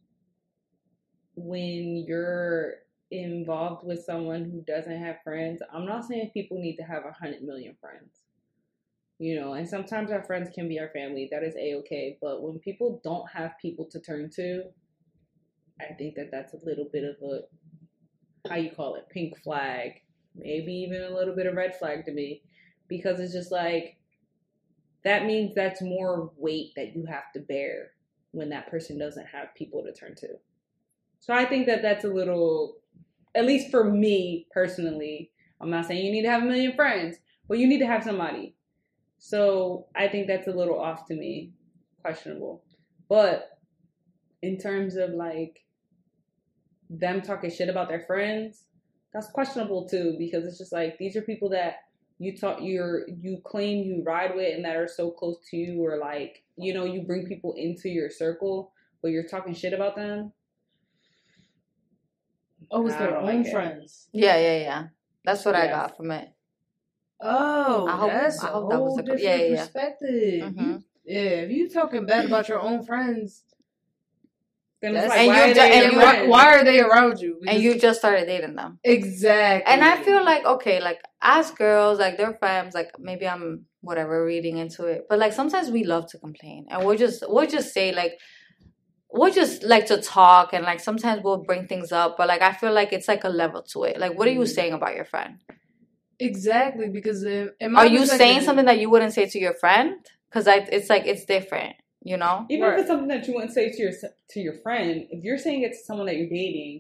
when you're involved with someone who doesn't have friends, I'm not saying people need to have a hundred million friends. You know, and sometimes our friends can be our family. That is A-okay. But when people don't have people to turn to, I think that that's a little bit of a, how you call it, pink flag, maybe even a little bit of red flag to me, because it's just like, that means that's more weight that you have to bear when that person doesn't have people to turn to. So I think that that's a little, at least for me personally, I'm not saying you need to have a million friends, but you need to have somebody. So I think that's a little off to me, questionable. But in terms of like, them talking shit about their friends, that's questionable too, because it's just like, these are people that you talk, you're, you claim you ride with and that are so close to you, or like, you know, you bring people into your circle, but you're talking shit about them. Oh, it's their own like friends. Yeah, yeah, yeah. That's what yes. I got from it. Oh, I hope, that's I a hope that whole was a different yeah, yeah, yeah. perspective. Mm-hmm. You, yeah, if you talking bad about your own friends, Then it's like, and why, you are ju- they and you- why, why are they around you? And you just started dating them. Exactly. And I feel like, okay, like, as girls, like, they're femmes, like, maybe I'm, whatever, reading into it. But, like, sometimes we love to complain. And we'll just, we'll just say, like, we'll just like to talk. And, like, sometimes we'll bring things up. But, like, I feel like it's, like, a level to it. Like, what are you saying about your friend? Exactly, because in, in my Are you saying something that you wouldn't say to your friend? Because it's, like, it's different. You know, even right. if it's something that you wouldn't say to your to your friend, if you're saying it to someone that you're dating,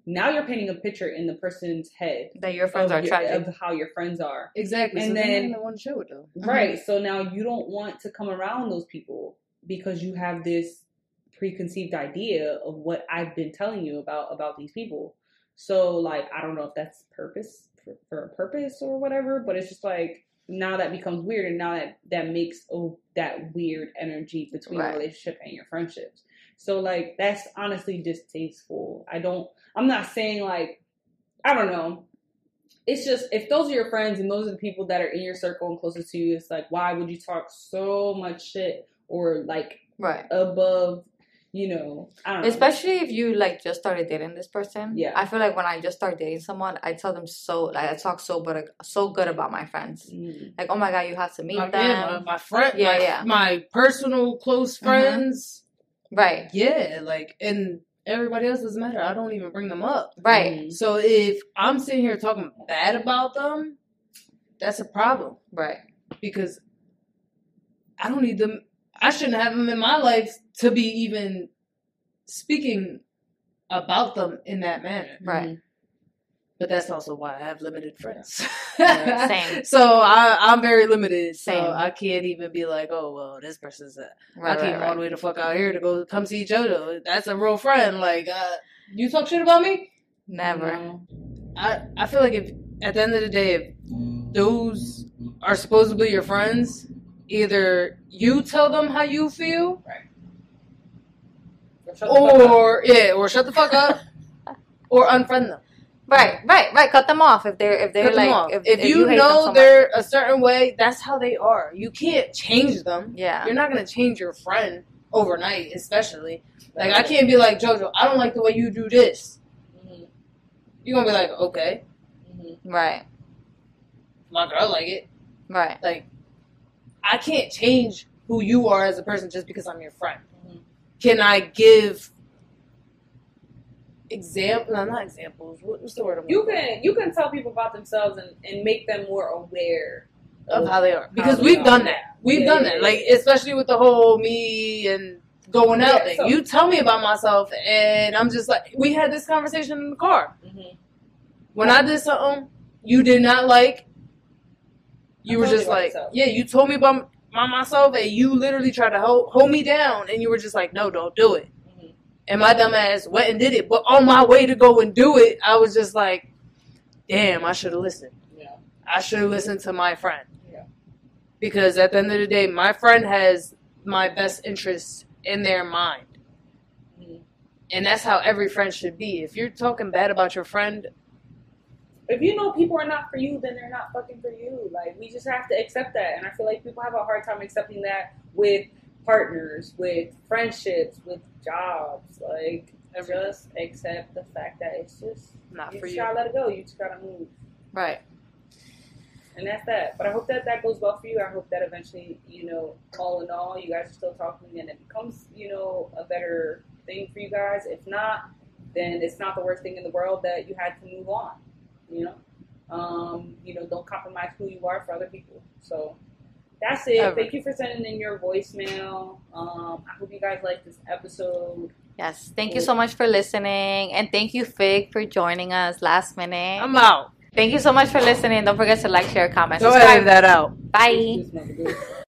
now you're painting a picture in the person's head that your friends are your, tragic. of how your friends are. Exactly. And so then they want to show it though. Right. Mm-hmm. So now you don't want to come around those people because you have this preconceived idea of what I've been telling you about about these people. So like I don't know if that's purpose for, for a purpose or whatever, but it's just like now that becomes weird, and now that that makes oh that weird energy between Right. your relationship and your friendships. So like that's honestly distasteful. I don't I'm not saying like I don't know. It's just if those are your friends and those are the people that are in your circle and closest to you, it's like why would you talk so much shit or like Right. above, you know, I don't know. Especially if you like just started dating this person. Yeah. I feel like when I just start dating someone, I tell them so like I talk so but so good about my friends. Mm. Like, oh my god, you have to meet My, them. yeah, my, my friend, Yeah, my, yeah. my personal close friends. Right. Yeah, like, and everybody else doesn't matter. I don't even bring them up. Right. Mm. So if I'm sitting here talking bad about them, that's a problem Right. because I don't need them. I shouldn't have them in my life to be even speaking about them in that manner. Right. But that's also why I have limited friends. Yeah, same. So I, I'm very limited. So Same. I can't even be like, oh, well, this person's a, Right. I came Right. all right. the way the fuck out here to go come see JoJo. That's a real friend. Like, uh, you talk shit about me? Never. No. I, I feel like if, at the end of the day, if those are supposedly your friends, either you tell them how you feel, Shut the fuck up. or, yeah, or shut the fuck up, or unfriend them. Right. Right. Right. Cut them off if they're if they're Cut them like off. if, If, if you, hate them know so much. they're a certain way, that's how they are. You can't change them. Yeah. You're not gonna change your friend overnight, especially. Like I can't be like JoJo. I don't like the way you do this. Mhm. You're gonna be like, okay, Mhm. Right. my girl like it. Right. Like I can't change who you are as a person just because I'm your friend. Mhm. Can I give example? No, not examples. What, what's the word? I'm You looking can you can tell people about themselves and, and make them more aware for? Of how they are, because they we've are. done that. We've Yeah, done yeah, that. yeah. Like especially with the whole me and going out Yeah, thing. so- You tell me about myself, and I'm just like, we had this conversation in the car. Mhm. When I did something you did not like, you I were told just you about like, yourself. yeah, you told me about, about myself, and you literally tried to hold, hold me down, and you were just like, no, don't do it. Mhm. And my dumb ass went and did it. But on my way to go and do it, I was just like, damn, I should have listened. Yeah. I should have listened to my friend. Yeah. Because at the end of the day, my friend has my best interests in their mind. Mhm. And that's how every friend should be. If you're talking bad about your friend, If you know people are not for you, then they're not fucking for you. Like, we just have to accept that. And I feel like people have a hard time accepting that with partners, with friendships, with jobs. Like, just accept the fact that it's just, not you for just you. gotta let it go. You just gotta move. Right. And that's that. But I hope that that goes well for you. I hope that eventually, you know, all in all, you guys are still talking and it becomes, you know, a better thing for you guys. If not, then it's not the worst thing in the world that you had to move on. You know, um, you know, don't compromise who you are for other people. So that's it. Ever. Thank you for sending in your voicemail. Um, I hope you guys like this episode. Yes. Thank you so much for listening, and thank you, Fig, for joining us last minute. I'm out. Thank you so much for listening. Don't forget to like, share, comment, Go subscribe. edit that out. Bye. This mother goes.